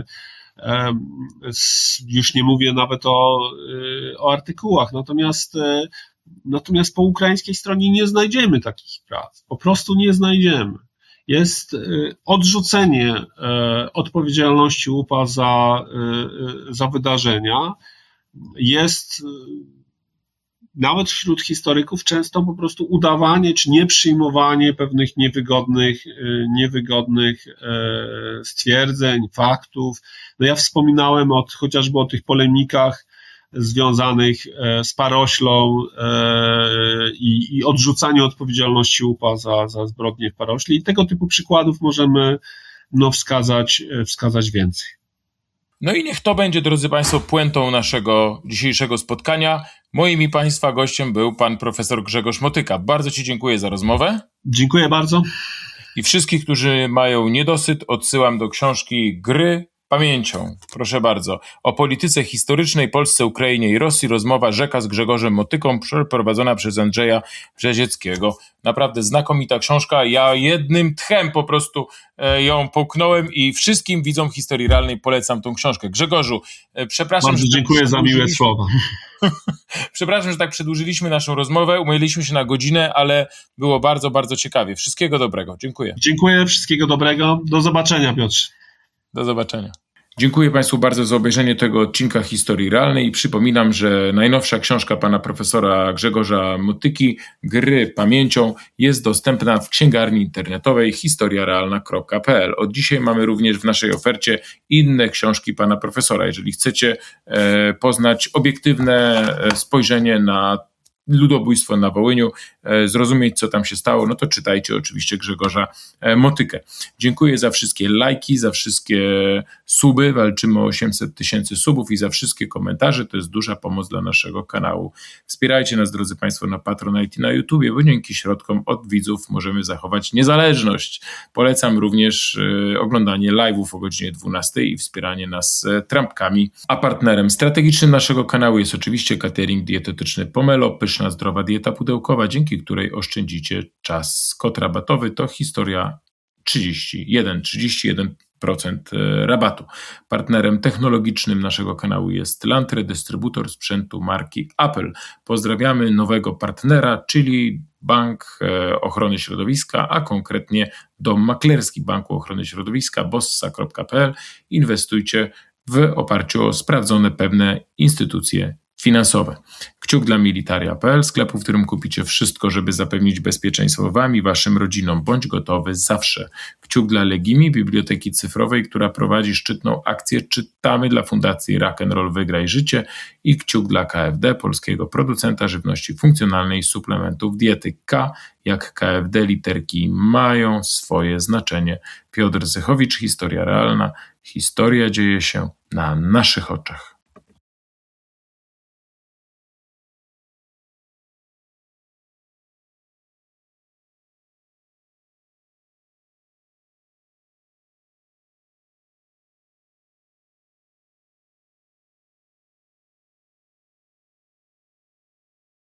Speaker 1: już nie mówię nawet o artykułach, natomiast po ukraińskiej stronie nie znajdziemy takich prac, po prostu nie znajdziemy. Jest odrzucenie odpowiedzialności UPA za wydarzenia, jest nawet wśród historyków często po prostu udawanie czy nieprzyjmowanie pewnych niewygodnych stwierdzeń, faktów. No ja wspominałem chociażby o tych polemikach związanych z Paroślą i odrzucaniu odpowiedzialności UPA za zbrodnie w Parośli. I tego typu przykładów możemy wskazać więcej.
Speaker 2: No i niech to będzie, drodzy Państwo, puentą naszego dzisiejszego spotkania. Moim i Państwa gościem był pan profesor Grzegorz Motyka. Bardzo Ci dziękuję za rozmowę.
Speaker 1: Dziękuję bardzo.
Speaker 2: I wszystkich, którzy mają niedosyt, odsyłam do książki Gry pamięcią. Proszę bardzo. O polityce historycznej Polsce, Ukrainie i Rosji. Rozmowa Rzeka z Grzegorzem Motyką, przeprowadzona przez Andrzeja Brzezieckiego. Naprawdę znakomita książka. Ja jednym tchem po prostu ją połknąłem i wszystkim widzom historii realnej polecam tą książkę. Grzegorzu, przepraszam.
Speaker 1: Bardzo dziękuję za miłe słowa.
Speaker 2: Przepraszam, że tak przedłużyliśmy naszą rozmowę. Umówiliśmy się na godzinę, ale było bardzo, bardzo ciekawie. Wszystkiego dobrego. Dziękuję.
Speaker 1: Dziękuję, wszystkiego dobrego. Do zobaczenia, Piotrze.
Speaker 2: Do zobaczenia. Dziękuję Państwu bardzo za obejrzenie tego odcinka Historii Realnej i przypominam, że najnowsza książka pana profesora Grzegorza Motyki, Gry pamięcią, jest dostępna w księgarni internetowej historiarealna.pl. Od dzisiaj mamy również w naszej ofercie inne książki pana profesora. Jeżeli chcecie poznać obiektywne spojrzenie na ludobójstwo na Wołyniu, zrozumieć, co tam się stało, no to czytajcie oczywiście Grzegorza Motykę. Dziękuję za wszystkie lajki, za wszystkie suby, walczymy o 800 000 subów i za wszystkie komentarze, to jest duża pomoc dla naszego kanału. Wspierajcie nas, drodzy Państwo, na Patronite i na YouTubie, bo dzięki środkom od widzów możemy zachować niezależność. Polecam również oglądanie live'ów o godzinie 12 i wspieranie nas trampkami. A partnerem strategicznym naszego kanału jest oczywiście catering dietetyczny Pomelo, pyszna, zdrowa dieta pudełkowa, dzięki której oszczędzicie czas. Kod rabatowy to historia 31% rabatu. Partnerem technologicznym naszego kanału jest Lantre, dystrybutor sprzętu marki Apple. Pozdrawiamy nowego partnera, czyli Bank Ochrony Środowiska, a konkretnie Dom Maklerski Banku Ochrony Środowiska, bossa.pl. Inwestujcie w oparciu o sprawdzone, pewne instytucje finansowe. Kciuk dla Militaria.pl, sklepu, w którym kupicie wszystko, żeby zapewnić bezpieczeństwo wam i waszym rodzinom. Bądź gotowy zawsze. Kciuk dla Legimi, biblioteki cyfrowej, która prowadzi szczytną akcję Czytamy dla Fundacji Rock'n'Roll Wygraj Życie, i kciuk dla KFD, polskiego producenta żywności funkcjonalnej i suplementów diety. K jak KFD, literki mają swoje znaczenie. Piotr Zychowicz, historia realna. Historia dzieje się na naszych oczach.